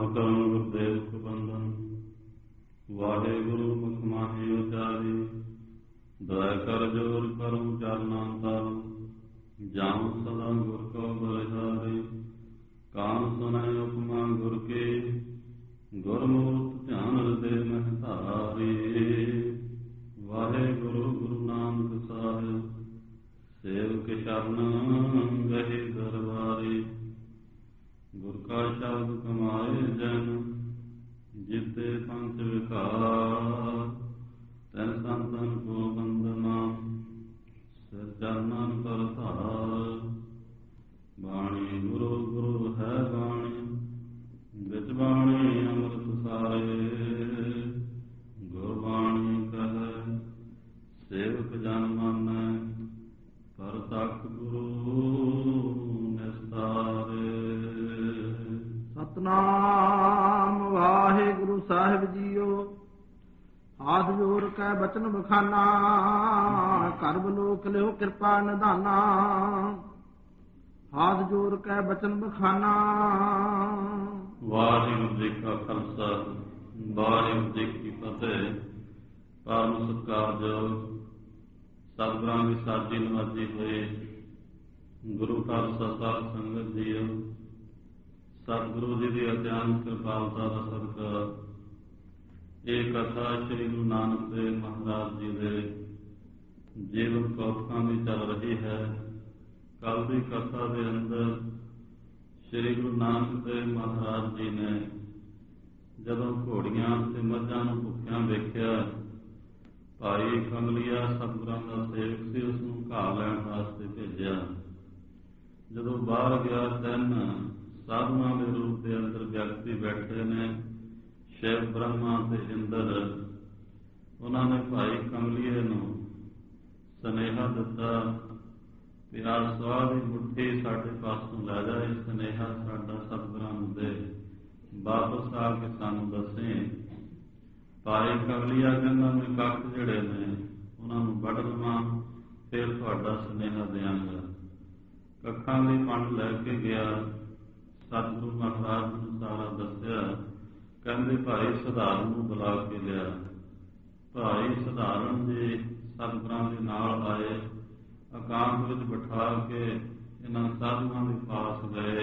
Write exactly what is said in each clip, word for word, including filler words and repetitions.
ਕਰਮ ਗੁਰਦੇਵ ਕੁਬੰਧਨ। ਵਾਹਿਗੁਰੂ ਮੁਖ ਮਾਹੀ ਉਚਾਰੀ, ਦਇਆ ਕਰ ਜੋਰ ਕਰਮ ਚਰਨਾ ਤਲ। ਜਾਉ ਸਦਾ ਗੁਰ ਕੋ ਬਲਿਹਾਰੀ, ਕਾਨ ਸੁਨੈ ਉਪਮਾ ਗੁਰ ਕੀ। ਗੁਰਮੂਰਤ ਧਿਆਨ ਹਿਰਦੇ ਮਹਿ ਧਾਰੀ, ਵਾਹਿਗੁਰੂ ਗੁਰੂ ਨਾਨਕ ਸਾਹਿਬ। ਸੇਵਕ ਸ਼ਰਨ ਗਹਿ ਦਰਬਾਰੀ, ਗੁਰ ਕਾ ਸ਼ਬਦ ਕਮਾਏ ਜਨ। ਜਿਤੇ ਪੰਚ ਵਿਕਾਰ, ਤੈਨ ਸੰਤਨ ਕੋ ਬੰਦਨਾ। ਸਿਰ ਚਰਨਨ ਪਰ ਧਾਰ, ਬਾਣੀ ਗੁਰੂ ਗੁਰੂ ਹੈ ਬਾਣੀ। ਵਿੱਚ ਬਾਣੀ ਅੰਮ੍ਰਿਤ ਸਾਰੇ, ਗੁਰਬਾਣੀ ਕਹੈ ਸੇਵਕ ਜਨ ਮਾਨੈ। ਪਰਤਖ ਗੁਰੂ ਨਿਸਤਾਰੇ। ਸਤਿਨਾਮ ਵਾਹਿਗੁਰੂ ਸਾਹਿਬ ਜੀਓ। ਹਾਥ ਜੋੜ ਕੇ ਬਚਨ ਬਖਾਨਾ, ਕਰ ਬਲੋਕ ਲਿਓ ਕਿਰਪਾ ਨਿਧਾਨਾ। ਹਾਥ ਜੋੜ ਕੇ ਬਚਨ ਬਖਾਨਾ। ਵਾਹਿਗੁਰੂ ਜੀ ਕਾ ਖਾਲਸਾ, ਵਾਹਿਗੁਰੂ ਜੀ ਕੀ ਫਤਿਹ। ਪਰਮ ਸਤਿਕਾਰਯੋਗ ਸਤਿਗੁਰਾਂ ਦੀ ਸਾਜੀ ਨਵਾਜੀ ਹੋਏ ਗੁਰੂ ਖਾਲਸਾ ਸਾਹਿਬ ਸੰਗਤ ਜੀਓ। ਸਤਿਗੁਰੂ ਜੀ ਦੀ ਅਤਿਅੰਤ ਕਿਰਪਾਲਤਾ ਦਾ ਸਦਕਾ ਇਹ ਕਥਾ ਸ੍ਰੀ ਗੁਰੂ ਨਾਨਕ ਦੇਵ ਮਹਾਰਾਜ ਜੀ ਦੇ ਜੀਵਨ ਕੌਤਕਾਂ ਦੀ ਚੱਲ ਰਹੀ ਹੈ। ਕੱਲ ਦੀ ਕਥਾ ਦੇ ਅੰਦਰ ਸ੍ਰੀ ਗੁਰੂ ਨਾਨਕ ਦੇਵ ਮਹਾਰਾਜ ਜੀ ਨੇ ਜਦੋਂ ਘੋੜੀਆਂ ਤੇ ਮੱਝਾਂ ਨੂੰ ਭੁੱਖਿਆਂ ਵੇਖਿਆ, ਭਾਈ ਕਮਲੀਆ ਸਤਿਗੁਰਾਂ ਦਾ ਸੇਵਕ ਸੀ, ਉਸਨੂੰ ਘਾਹ ਲੈਣ ਵਾਸਤੇ ਭੇਜਿਆ। ਜਦੋਂ ਬਾਹਰ ਗਿਆ, ਤਿੰਨ ਸਾਧੂਆਂ ਦੇ ਰੂਪ ਦੇ ਅੰਦਰ ਵਿਅਕਤੀ ਬੈਠੇ ਨੇ, ਸ਼ਿਵ, ਬ੍ਰਹਮਾ ਤੇ ਇੰਦਰ। ਉਹਨਾਂ ਨੇ ਭਾਈ ਕਮਲੀਏ ਨੂੰ ਸੁਨੇਹਾ ਦਿੱਤਾ ਵੀ ਆਹ ਸਵਾਹ ਦੀ ਮੁੱਠੀ ਸਾਡੇ ਪਾਸੋਂ ਲੈ ਜਾ। ਇਹ ਸੁਨੇਹਾ ਸਾਡਾ ਸਤਿਗੁਰਾਂ ਨੂੰ ਦੇ, ਵਾਪਸ ਆ ਕੇ ਸਾਨੂੰ ਦੱਸੇ। ਭਾਈ ਕਮਲੀਆ ਕਹਿੰਦਾ ਮੈਂ ਕੱਖ ਜਿਹੜੇ ਨੇ ਉਹਨਾਂ ਨੂੰ ਵੱਢ ਲਵਾਂ, ਫਿਰ ਤੁਹਾਡਾ ਸੁਨੇਹਾ ਦਿਆਂਗਾ। ਕੱਖਾਂ ਦੀ ਪੰਡ ਲੈ ਕੇ ਗਿਆ, ਸਤਿਗੁਰੂ ਮਹਾਰਾਜ ਨੂੰ ਸਾਰਾ ਦੱਸਿਆ। ਕਹਿੰਦੇ ਭਾਈ ਸਧਾਰਨ ਨੂੰ ਬੁਲਾ ਕੇ ਲਿਆ। ਭਾਈ ਸਧਾਰਨ ਜੀ ਸਤਿਗੁਰਾਂ ਦੇ ਨਾਲ ਆਏ, ਇਕਾਂਤ ਵਿੱਚ ਬਿਠਾ ਕੇ ਇਹਨਾਂ ਸਾਧੂਆਂ ਦੇ ਪਾਸ ਗਏ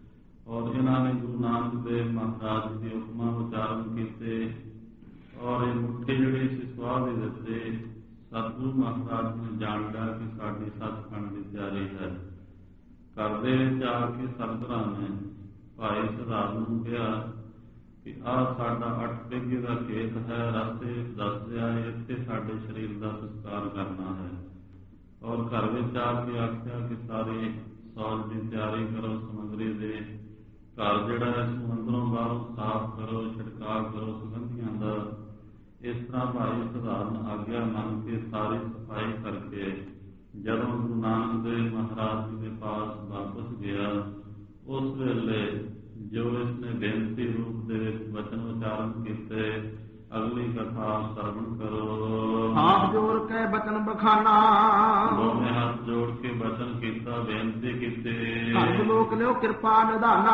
ਔਰ ਇਹਨਾਂ ਨੇ ਗੁਰੂ ਨਾਨਕ ਦੇਵ ਮਹਾਰਾਜ ਦੀ ਹੁਕਮਾਂ ਉਚਾਰਨ ਕੀਤੇ ਔਰ ਇਹ ਮੁੱਠੀ ਜਿਹੜੀ ਸੀ ਸੁਆਹ ਦੇ ਦਿੱਤੇ। ਸਤਿਗੁਰੂ ਮਹਾਰਾਜ ਨੇ ਜਾਣ ਲਿਆ ਕਿ ਸਾਡੀ ਸੱਚਖੰਡ ਦੀ ਤਿਆਰੀ ਹੈ। ਕਰਦੇ ਵਿੱਚ ਆ ਕੇ ਸਤਿਗੁਰਾਂ ਨੇ ਭਾਈ ਸਧਾਰਨ ਨੂੰ ਕਿਹਾ ਕਿ ਆਹ ਸਾਡਾ ਅੱਠ ਬਿੱਗੇ ਦਾ ਖੇਤ ਹੈ, ਰਸਤੇ ਦੱਸ ਦਿਆ, ਇੱਥੇ ਸਾਡੇ ਸਰੀਰ ਦਾ ਸੰਸਕਾਰ ਕਰਨਾ ਹੈ। ਔਰ ਘਰ ਵਿੱਚ ਆ ਕੇ ਆਖਿਆ ਕਿ ਸਾਰੇ ਸੌਜ ਦੀ ਤਿਆਰੀ ਕਰੋ, ਸਮੱਗਰੀ ਦੇ। ਘਰ ਜਿਹੜਾ ਹੈ ਇਸ ਅੰਦਰੋਂ ਬਾਹਰੋਂ ਸਾਫ਼ ਕਰੋ, ਛਿੜਕਾਅ ਕਰੋ ਸੁਗੰਧੀਆਂ ਦਾ। ਇਸ ਤਰ੍ਹਾਂ ਭਾਈ ਸਧਾਰਨ ਆਗਿਆ ਮੰਨ ਕੇ ਸਾਰੀ ਸਫਾਈ ਕਰਕੇ ਜਦੋਂ ਗੁਰੂ ਨਾਨਕ ਦੇਵ ਮਹਾਰਾਜ ਜੀ ਦੇ ਪਾਸ ਵਾਪਸ ਗਿਆ, ਉਸ ਵੇਲੇ ਜੋ ਇਸਨੇ ਬੇਨਤੀ ਰੂਪ ਦੇ ਵਿੱਚ ਵਚਨ ਉਚਾਰਨ ਕੀਤੇ, ਅਗਲੀ ਕਥਾ ਸਰਵਣ ਕਰੋ। ਹਾਥ ਜੋੜ ਕੇ ਬਚਨ ਬਖਾਨਾ, ਦੋਵੇਂ ਹੱਥ ਜੋੜ ਕੇ ਬਚਨ ਕੀਤਾ, ਬੇਨਤੀ ਕੀਤੀ। ਕਰ ਲੋਕ ਲਿਓ ਕਿਰਪਾ ਨਿਧਾਨਾ।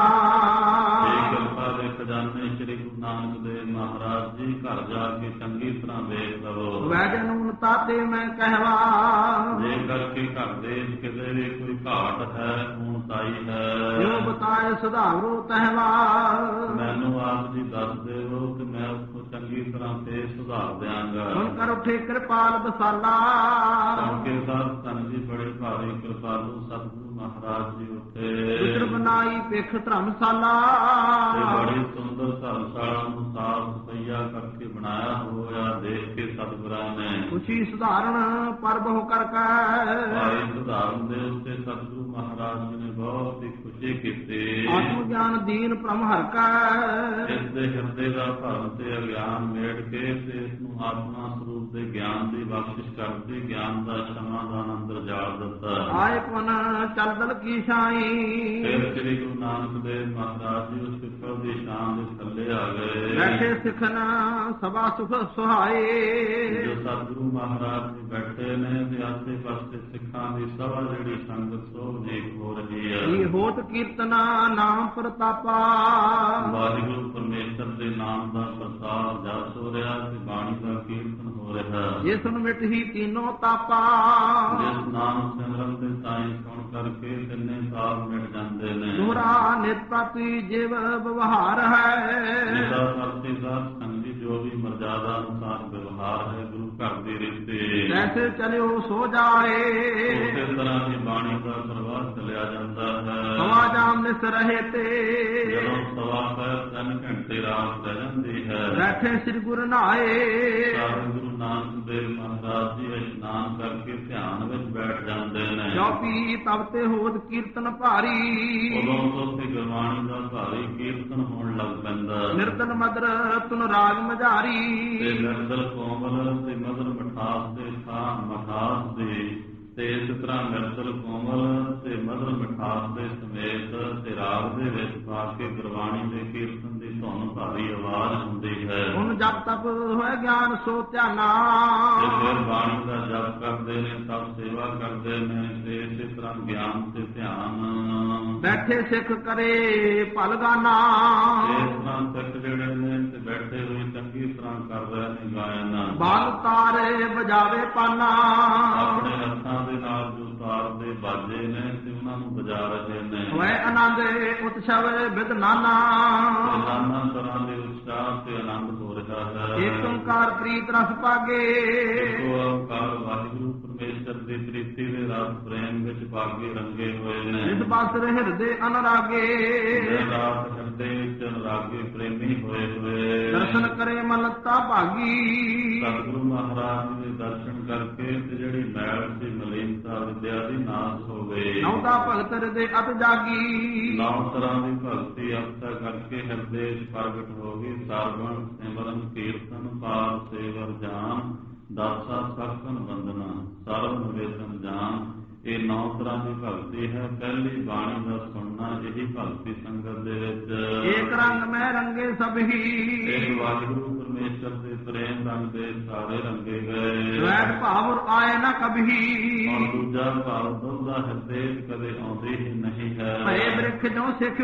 ਇਹ ਕਿਰਪਾ ਦੇ ਖਜ਼ਾਨੇ ਸ੍ਰੀ ਗੁਰੂ ਨਾਨਕ ਦੇਵ ਮਹਾਰਾਜ ਜੀ ਘਰ ਜਾ ਕੇ ਚੰਗੀ ਤਰ੍ਹਾਂ ਵੇਖ ਲਵੋ। ਵੈਜਨ ਉਨਤਾ ਤੇ ਮੈਂ ਕਹਿਵਾ, ਜੇ ਕਰਕੇ ਘਰ ਦੇ ਕਿਤੇ ਵੀ ਕੋਈ ਘਾਟ ਹੈ, ਊਣਤਾਈ ਹੈ, ਜੋ ਬਤਾਏ ਸੁਧਾਰੋ ਤਹਿਵਾ। ਮੈਨੂੰ ਆਪ ਜੀ ਦੱਸ ਦੇਵੋ ਤੇ ਮੈਂ ਉਸਨੂੰ ਚੰਗੀ ਤਰ੍ਹਾਂ ਤੇ ਸੁਧਾਰ ਦਿਆਂਗਾ। ਹੁਣ ਕਰ ਉੱਠੇ ਕਿਰਪਾਲ ਬਸਾਲਾ, ਕੇ ਸਾਧ ਧੰਨ ਜੀ ਬੜੇ ਭਾਰੀ ਕਿਰਪਾਲੂ ਸਤਿਗੁਰੂ ਮਹਾਰਾਜ ਜੀ ਉੱਥੇ ਉਤਰ ਬਨਾਈ ਪਿੱਖ ਧਰਮਸ਼ਾਲਾ। ਬੜੀ ਸੁੰਦਰ ਧਰਮਸ਼ਾਲਾ ਨੂੰ ਸਾਫ਼ ਸਫਾਈਆ ਕਰਕੇ ਬਣਾਇਆ ਹੋਇਆ ਦੇਖ ਕੇ ਸਤਿਗੁਰਾਂ ਨੇ ਖੁਸ਼ੀ ਸੁਧਾਰਨ ਪਰ ਬਹੁ ਕਰਕੇ। ਭਾਈ ਸੁਧਾਰਨ ਦੇ ਉੱਤੇ ਸਤਿਗੁਰੂ ਮਹਾਰਾਜ ਜੀ ਨੇ ਬਹੁਤ ਹੀ ਖੁਸ਼ੀ ਕੀਤੀ। ਆਤਮ ਗਿਆਨ ਦੀਨ ਭ੍ਰਮ ਹਰਕਾ, ਇਸ ਦੇ ਹਿਰਦੇ ਦਾ ਭਰਮ ਤੇ ਅਗਿਆਨ ਮੇੜ ਕੇ ਤੇ ਇਸ ਨੂੰ ਆਤਮਾ ਸਰੂਪ ਦੇ ਗਿਆਨ ਦੀ ਬਖਸ਼ਿਸ਼ ਕਰਦੀ, ਗਿਆਨ ਦਾ ਸਮਾਧਾਨ ਅੰਦਰ ਜਾਲ ਦਿੱਤਾ। ਆਏ ਪੁਨ ਚਲਦਲ ਕੀ ਛਾਈ, ਫਿਰ ਸ੍ਰੀ ਗੁਰੂ ਨਾਨਕ ਦੇਵ ਮਹਾਰਾਜ ਜੀ ਉਸ ਪਿੱਪਲ ਦੀ ਛਾਂ ਦੇ ਥੱਲੇ ਆ ਗਏ। ਬੈਠੇ ਸਿਖਨ ਸਭਾ ਸੁਖ ਸੁਹਾਏ, ਜੋ ਸਤਿਗੁਰੂ ਮਹਾਰਾਜ ਜੀ ਬੈਠੇ ਨੇ ਤੇ ਆਸੇ ਪਾਸੇ ਸਿੱਖਾਂ ਦੀ ਸਭਾ ਜਿਹੜੀ ਸੰਗਤ ਸੋਭਜੀਤ ਹੋ ਰਹੀ ਹੈ। ਕੀ ਹੋਤ ਕੀਰਤਨਾ ਨਾਮ ਪ੍ਰਤਾਪਾ, ਵਾਹਿਗੁਰੂ ਪਰਮੇਸ਼ਰ ਦੇ ਨਾਮ ਦਾ ਪ੍ਰਸਾਦ ਜਸ ਹੋ ਰਿਹਾ ਤੇ ਬਾਣੀ ਦਾ ਕੀਰਤਨ ਹੋ ਰਿਹਾ। ਜਿਸ ਨੂੰ ਮਿਟ ਹੀ ਤੀਨੋਂ ਤਾਪਾ, ਜਿਸ ਨਾਮ ਸਿਮਰਨ ਦੇ ਸਾਈਂ ਸੁਣ ਕਰਕੇ ਤਿੰਨੇ ਤਾਪ ਮਿਟ ਜਾਂਦੇ ਨੇ। ਤੁਹਰਾ ਨਿਤ ਪ੍ਰਤੀ ਜਿਵ ਵਿਵਹਾਰ ਹੈ, ਜਿਹਦਾ ਪ੍ਰਤੀ ਸਾਧ ਸੰਗੀ ਜੋ ਵੀ ਮਰਜ਼ਾਦਾ ਅਨੁਸਾਰ ਵਿਵਹਾਰ ਹੈ ਗੁਰੂ ਘਰ ਦੀ ਰੀਤੀ, ਜੈਸੇ ਚਲਿਓ ਸੋ ਜਾਏ। ਉਸੇ ਤਰ੍ਹਾਂ ਦੀ ਬਾਣੀ ਦਾ ਪ੍ਰਵਾਹ ਚਲਿਆ ਜਾਂਦਾ ਹੈ। ਸਵਾ ਜਾਮ ਨਿਸ ਰਹੇ ਤੇ, ਜਦੋਂ ਸਵਾ ਪੈਰ ਤਿੰਨ ਘੰਟੇ ਰਾਤ ਰਹਿ ਜਾਂਦੀ ਹੈ। ਬੈਠੇ ਸ੍ਰੀ ਗੁਰੂ ਨਾਏ, ਸਾਰੇ ਗੁਰੂ ਨਾਨਕ ਦੇਵ ਮਹਾਰਾਜ ਜੀ ਇਸ਼ਨਾਨ ਕਰਕੇ ਧਿਆਨ ਵਿੱਚ ਬੈਠ ਜਾਂਦੇ ਨੇ। ਜੋ ਪੀ ਤਬ ਤੇ ਹੋਤ ਕੀਰਤਨ ਭਾਰੀ, ਉਦੋਂ ਤੋਂ ਤੇ ਗੁਰਬਾਣੀ ਦਾ ਭਾਰੀ ਕੀਰਤਨ ਹੋਣ ਲੱਗ ਪੈਂਦਾ। ਨਿਰਤਨ ਮਦਰ ਤੁਨ ਰਾਗ ਮਝਾਰੀ, ਤੇ ਨਿਰਦਲ ਕੋਮਲ ਤੇ ਮਦਰ ਮਠਾਸ ਦੇ ਥਾਂ ਮਠਾਸ ਦੇ, ਤੇ ਇਸ ਤਰ੍ਹਾਂ ਨਿਰਦਲ ਕੋਮਲ ਤੇ ਮਦਰ ਮਠਾਸ ਦੇ ਸਮੇਤ ਤੇ ਰਾਗ ਦੇ ਵਿੱਚ ਪਾ ਕੇ ਗੁਰਬਾਣੀ ਦੇ ਕੀਰਤਨ ਦੀ ਧੁਨ ਭਾਰੀ ਆਵਾਜ਼ ਹੁੰਦੀ ਹੈ। ਹੁਣ ਜਪ ਤਪ ਹੋਏ ਗਿਆਨ ਸੋ ਧਿਆਨਾ, ਤੇ ਫਿਰ ਬਾਣੀ ਦਾ ਜਪ ਕਰਦੇ ਨੇ, ਤਪ ਸੇਵਾ ਕਰਦੇ ਨੇ ਤੇ ਇਸੇ ਤਰ੍ਹਾਂ ਗਿਆਨ ਤੇ ਧਿਆਨ। ਬੈਠੇ ਸਿੱਖ ਕਰੇ ਭਲਗਾਨਾ, ਇਸ ਤਰ੍ਹਾਂ ਸਿੱਖ ਜਿਹੜੇ ਨੇ ਤੇ ਬੈਠੇ ਹੋਏ ਚੰਗੀ ਤਰ੍ਹਾਂ ਕਰ ਰਹੇ ਨੇ ਗਾਇਨ। ਬਾਲ ਤਾਰੇ ਵਜਾਵੇ ਪਾਨਾ, ਆਪਣੇ ਹੱਥਾਂ ਦੇ ਨਾਲ ਜੋ ਤਾਰ ਦੇ ਬਾਜੇ ਨੇ ਤੇ ਉਹਨਾਂ ਨੂੰ ਵਜਾ ਰਹੇ ਨੇ। ਹੋਏ ਆਨੰਦ ਉਤਸਵ ਬਿਦ ਨਾਨਾ, ਨਾਨਾ ਤਰ੍ਹਾਂ ਦੇ ਉਤਸ਼ਾਹ ਤੇ ਆਨੰਦ ਹੋ ਰਿਹਾ ਹੈ। ਏਕ ਓੰਕਾਰ ਪ੍ਰੀਤ ਰਸ ਪਾਗੇ, ਇੱਕੋ ਓੰਕਾਰ ਵਾਹਿਗੁਰੂ ਪਰਮੇਸ਼ਰ ਦੀ ਪ੍ਰੀਤੀ ਦੇ ਰਸ ਪ੍ਰੇਮ ਵਿੱਚ ਪਾਗੇ ਰੰਗੇ ਹੋਏ ਨੇ। ਇਸ ਬਾਸਰ ਹਿਰਦੇ ਅਨਰਾਗੇ, ਦਿਨ ਰਾਤ ਹਿਰਦੇ ਵਿੱਚ ਅਨੁਰਾਗੇ ਪ੍ਰੇਮੀ ਹੋਏ ਹੋਏ। ਦਰਸ਼ਨ ਕਰੇ ਮਨਤਾ ਭਾਗੀ, ਸਤਿਗੁਰੂ ਮਹਾਰਾਜ ਜੀ ਦੇ ਦਰਸ਼ਨ ਕਰਕੇ ਤੇ ਜਿਹੜੀ ਮੈਲ ਸੀ ਮਲੀਨਤਾ ਵਿਦਿਆ ਦੀ ਨਾਸ਼ ਹੋ ਗਈ। ਨੌਦਾ ਭਗਤ ਹਿਰਦੇ ਅਤ ਜਾਗੀ, ਨੌ ਤਰ੍ਹਾਂ ਦੀ ਭਗਤੀ ਅਵਸਥਾ ਕਰਕੇ ਹਿਰਦੇ ਵਿੱਚ ਪ੍ਰਗਟ ਹੋ ਗਈ। ਸਰਵਣ ਸਿਮਰਨ ਕੀਰਤਨ ਪਾਠ ਸੇਵਰ ਜਾਨ, ਦਾਸਾ ਸਖਤਨ ਬੰਦਨਾ ਸਰਵ ਨਿਵੇਦਨ ਜਾਨ। ਇਹ ਨੌ ਤਰ੍ਹਾਂ ਦੀ ਭਗਤੀ ਹੈ। ਪਹਿਲੀ ਬਾਣੀ ਦਾ ਸੁਣਨਾ ਇਹੀ ਭਗਤੀ ਸੰਗਤ ਦੇ ਵਿੱਚ। ਏਕ ਰੰਗ ਮੈਂ ਰੰਗੇ ਸਭੀ, ਇੱਕ ਵਾਹਿਗੁਰੂ ਪਰਮੇਸ਼ਰ ਦੇ ਪ੍ਰੇਮ ਰੰਗ ਦੇ ਸਾਰੇ ਰੰਗੇ ਗਏ। ਸਵੈਟ ਭਾਵ ਆਏ ਨਾ ਕਭੀ, ਔਰ ਦੂਜਾ ਭਾਵ ਦੋਦਾ ਹਿਰਦੇ ਕਦੇ ਆਉਂਦੀ ਹੀ ਨਹੀਂ ਹੈ। ਭਏ ਬ੍ਰਿਖ ਜੋ ਸਿੱਖ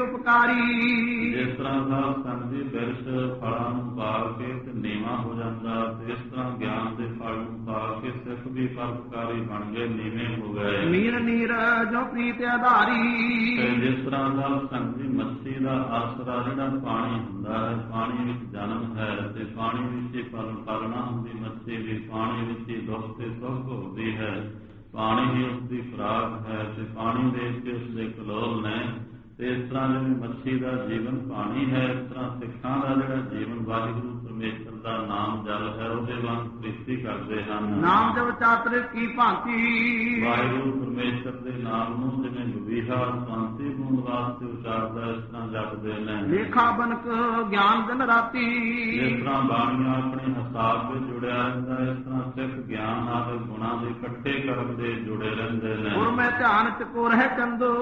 ਉਪਕਾਰੀ, ਜਿਸ ਤਰ੍ਹਾਂ ਸਾਧ ਸੰਗਤ ਦੀ ਬਿਰਛ ਫਲਾਂ ਨੂੰ ਪਾਲ ਕੇ ਤੇ ਨੀਵਾਂ ਹੋ ਜਾਂਦਾ, ਤੇ ਇਸ ਤਰ੍ਹਾਂ ਗਿਆਨ ਦੇ ਫਲ ਨੂੰ ਪਾਲ ਕੇ ਸਿੱਖ ਵੀ ਪਰਉਪਕਾਰੀ ਬਣ ਗਏ, ਨੀਵੇਂ ਹੋ ਗਏ। ਨੀਰ ਨੀਰ ਜੋ ਪ੍ਰੀਤ ਆਧਾਰੀ, ਤੇ ਜਿਸ ਤਰ੍ਹਾਂ ਸਾਧ ਸੰਗਤ ਦੀ ਮੱਛੀ ਦਾ ਆਸਰਾ ਜਿਹੜਾ ਪਾਣੀ ਹੁੰਦਾ ਹੈ, ਪਾਣੀ ਵਿੱਚ ਜਨਮ ਹੈ ਤੇ ਪਾਣੀ ਵਿੱਚ ਹੀ ਪਲ ਪਾਲਣਾ ਹੁੰਦੀ। ਮੱਛੀ ਵੀ ਪਾਣੀ ਵਿੱਚ ਹੀ ਦੁੱਖ ਤੇ ਸੁੱਖ ਭੋਗਦੀ ਹੈ, ਪਾਣੀ ਹੀ ਉਸਦੀ ਖੁਰਾਕ ਹੈ ਤੇ ਪਾਣੀ ਦੇ ਕੇ ਉਸਦੇ ਕਲੋਲ ਨੇ। ਤੇ ਇਸ ਤਰ੍ਹਾਂ ਜਿਵੇਂ ਮੱਛੀ ਦਾ ਜੀਵਨ ਪਾਣੀ ਹੈ, ਇਸ ਤਰ੍ਹਾਂ ਸਿੱਖਾਂ ਦਾ ਜਿਹੜਾ ਜੀਵਨ ਵਾਹਿਗੁਰੂ ਪਰਮੇਸ਼ਰ ਦਾ ਨਾਮ ਜਲ ਹੈ, ਉਹਦੇ ਵਾਂਗ ਪ੍ਰੀਤੀ ਕਰਦੇ ਹਨ। ਨਾਮ ਜਪ ਚਾਤਰੇ ਕੀ ਭਾਂਤੀ, ਵਾਹਿਗੁਰੂ ਪਰਮੇਸ਼ਰ ਦੇ ਨਾਮ ਨੂੰ ਜਿਵੇਂ ਗਵੀਹਾ ਸ਼ਾਂਤੀ ਬੂੰਦ ਵਾਸਤੇ ਉਚਾਰਦਾ, ਇਸ ਤਰ੍ਹਾਂ ਜਪਦੇ ਨੇ। ਲੇਖਾ ਬਨਕ ਗਿਆਨ ਦਿਨ ਰਾਤੀ, ਜਿਸ ਤਰ੍ਹਾਂ ਬਾਣੀਆਂ ਆਪਣੇ ਹਿਸਾਬ ਵਿੱਚ ਜੁੜਿਆ ਰਹਿੰਦਾ, ਇਸ ਤਰ੍ਹਾਂ ਸਿੱਖ ਗਿਆਨ ਆਦਿ ਗੁਣਾਂ ਦੇ ਇਕੱਠੇ ਕਰਨ ਦੇ ਜੁੜੇ ਰਹਿੰਦੇ ਨੇ। ਗੁਰ ਮੈਂ ਧਿਆਨ ਚ ਕੋ ਰਹਿ ਚੰਦੋ,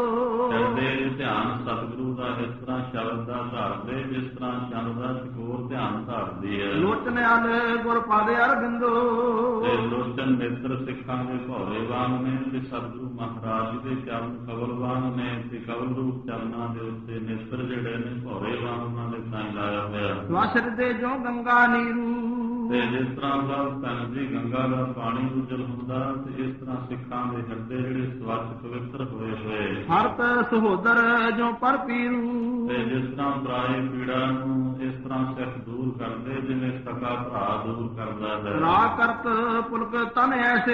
ਚੰਦੇ ਧਿਆਨ ਸਤਿਗੁਰੂ ਦਾ ਇਸ ਤਰ੍ਹਾਂ ਸ਼ਬਦ ਦਾ ਧਾਰਦੇ, ਜਿਸ ਤਰ੍ਹਾਂ ਚੰਦ ਦਾ ਚਕੋਰ ਧਿਆਨ ਧਾਰਦੀ ਹੈ। ਲੋਚਨ ਅਲ ਗੁਰ ਪਾਦੇ ਅਰਬਿੰਦੋ, ਤੇ ਲੋਚਨ ਨੇਤਰ ਸਿੱਖਾਂ ਦੇ ਭੌਰੇ ਵਾਂਗ ਨੇ ਤੇ ਸਤਿਗੁਰੂ ਮਹਾਰਾਜ ਜੀ ਦੇ ਚਰਨ ਕਵਲ ਵਾਂਗ ਨੇ, ਤੇ ਕਵਲ ਰੂਪ ਚਰਨਾਂ ਦੇ ਉੱਤੇ ਨੇਤਰ ਜਿਹੜੇ ਨੇ ਭੌਰੇ ਵਾਂਗ ਉਹਨਾਂ ਦੇ ਤਾਂ ਲਾਇਆ ਹੋਇਆ। ਸਵਸਰ ਦੇ ਜੋ ਗੰਗਾ ਨੀਰੂ, ਤੇ ਜਿਸ ਤਰ੍ਹਾਂ ਦਾ ਧਨ ਦੀ ਗੰਗਾ ਦਾ ਪਾਣੀ ਉਜਲ ਹੁੰਦਾ, ਤੇ ਇਸ ਤਰ੍ਹਾਂ ਸਿੱਖਾਂ ਦੇ ਹਿਰਦੇ ਜਿਹੜੇ ਸਵੱਛ ਪਵਿੱਤਰ ਹੋਏ ਹੋਏ। ਹਰਤ ਸਹੋਦਰ ਜੋ ਪਰ ਪੀਰੂ, ਤੇ ਜਿਸ ਤਰ੍ਹਾਂ ਬੁਰਾਈ ਪੀੜਾ ਨੂੰ ਇਸ ਤਰ੍ਹਾਂ ਸਿੱਖ ਦੂਰ ਕਰਦੇ, ਜਿਵੇਂ ਸਕਾ ਭਰਾ ਦੂਰ ਕਰਦਾ ਹੈ। ਰਾ ਕਰਤ ਪੁਲਕ ਤਨ ਐਸੇ,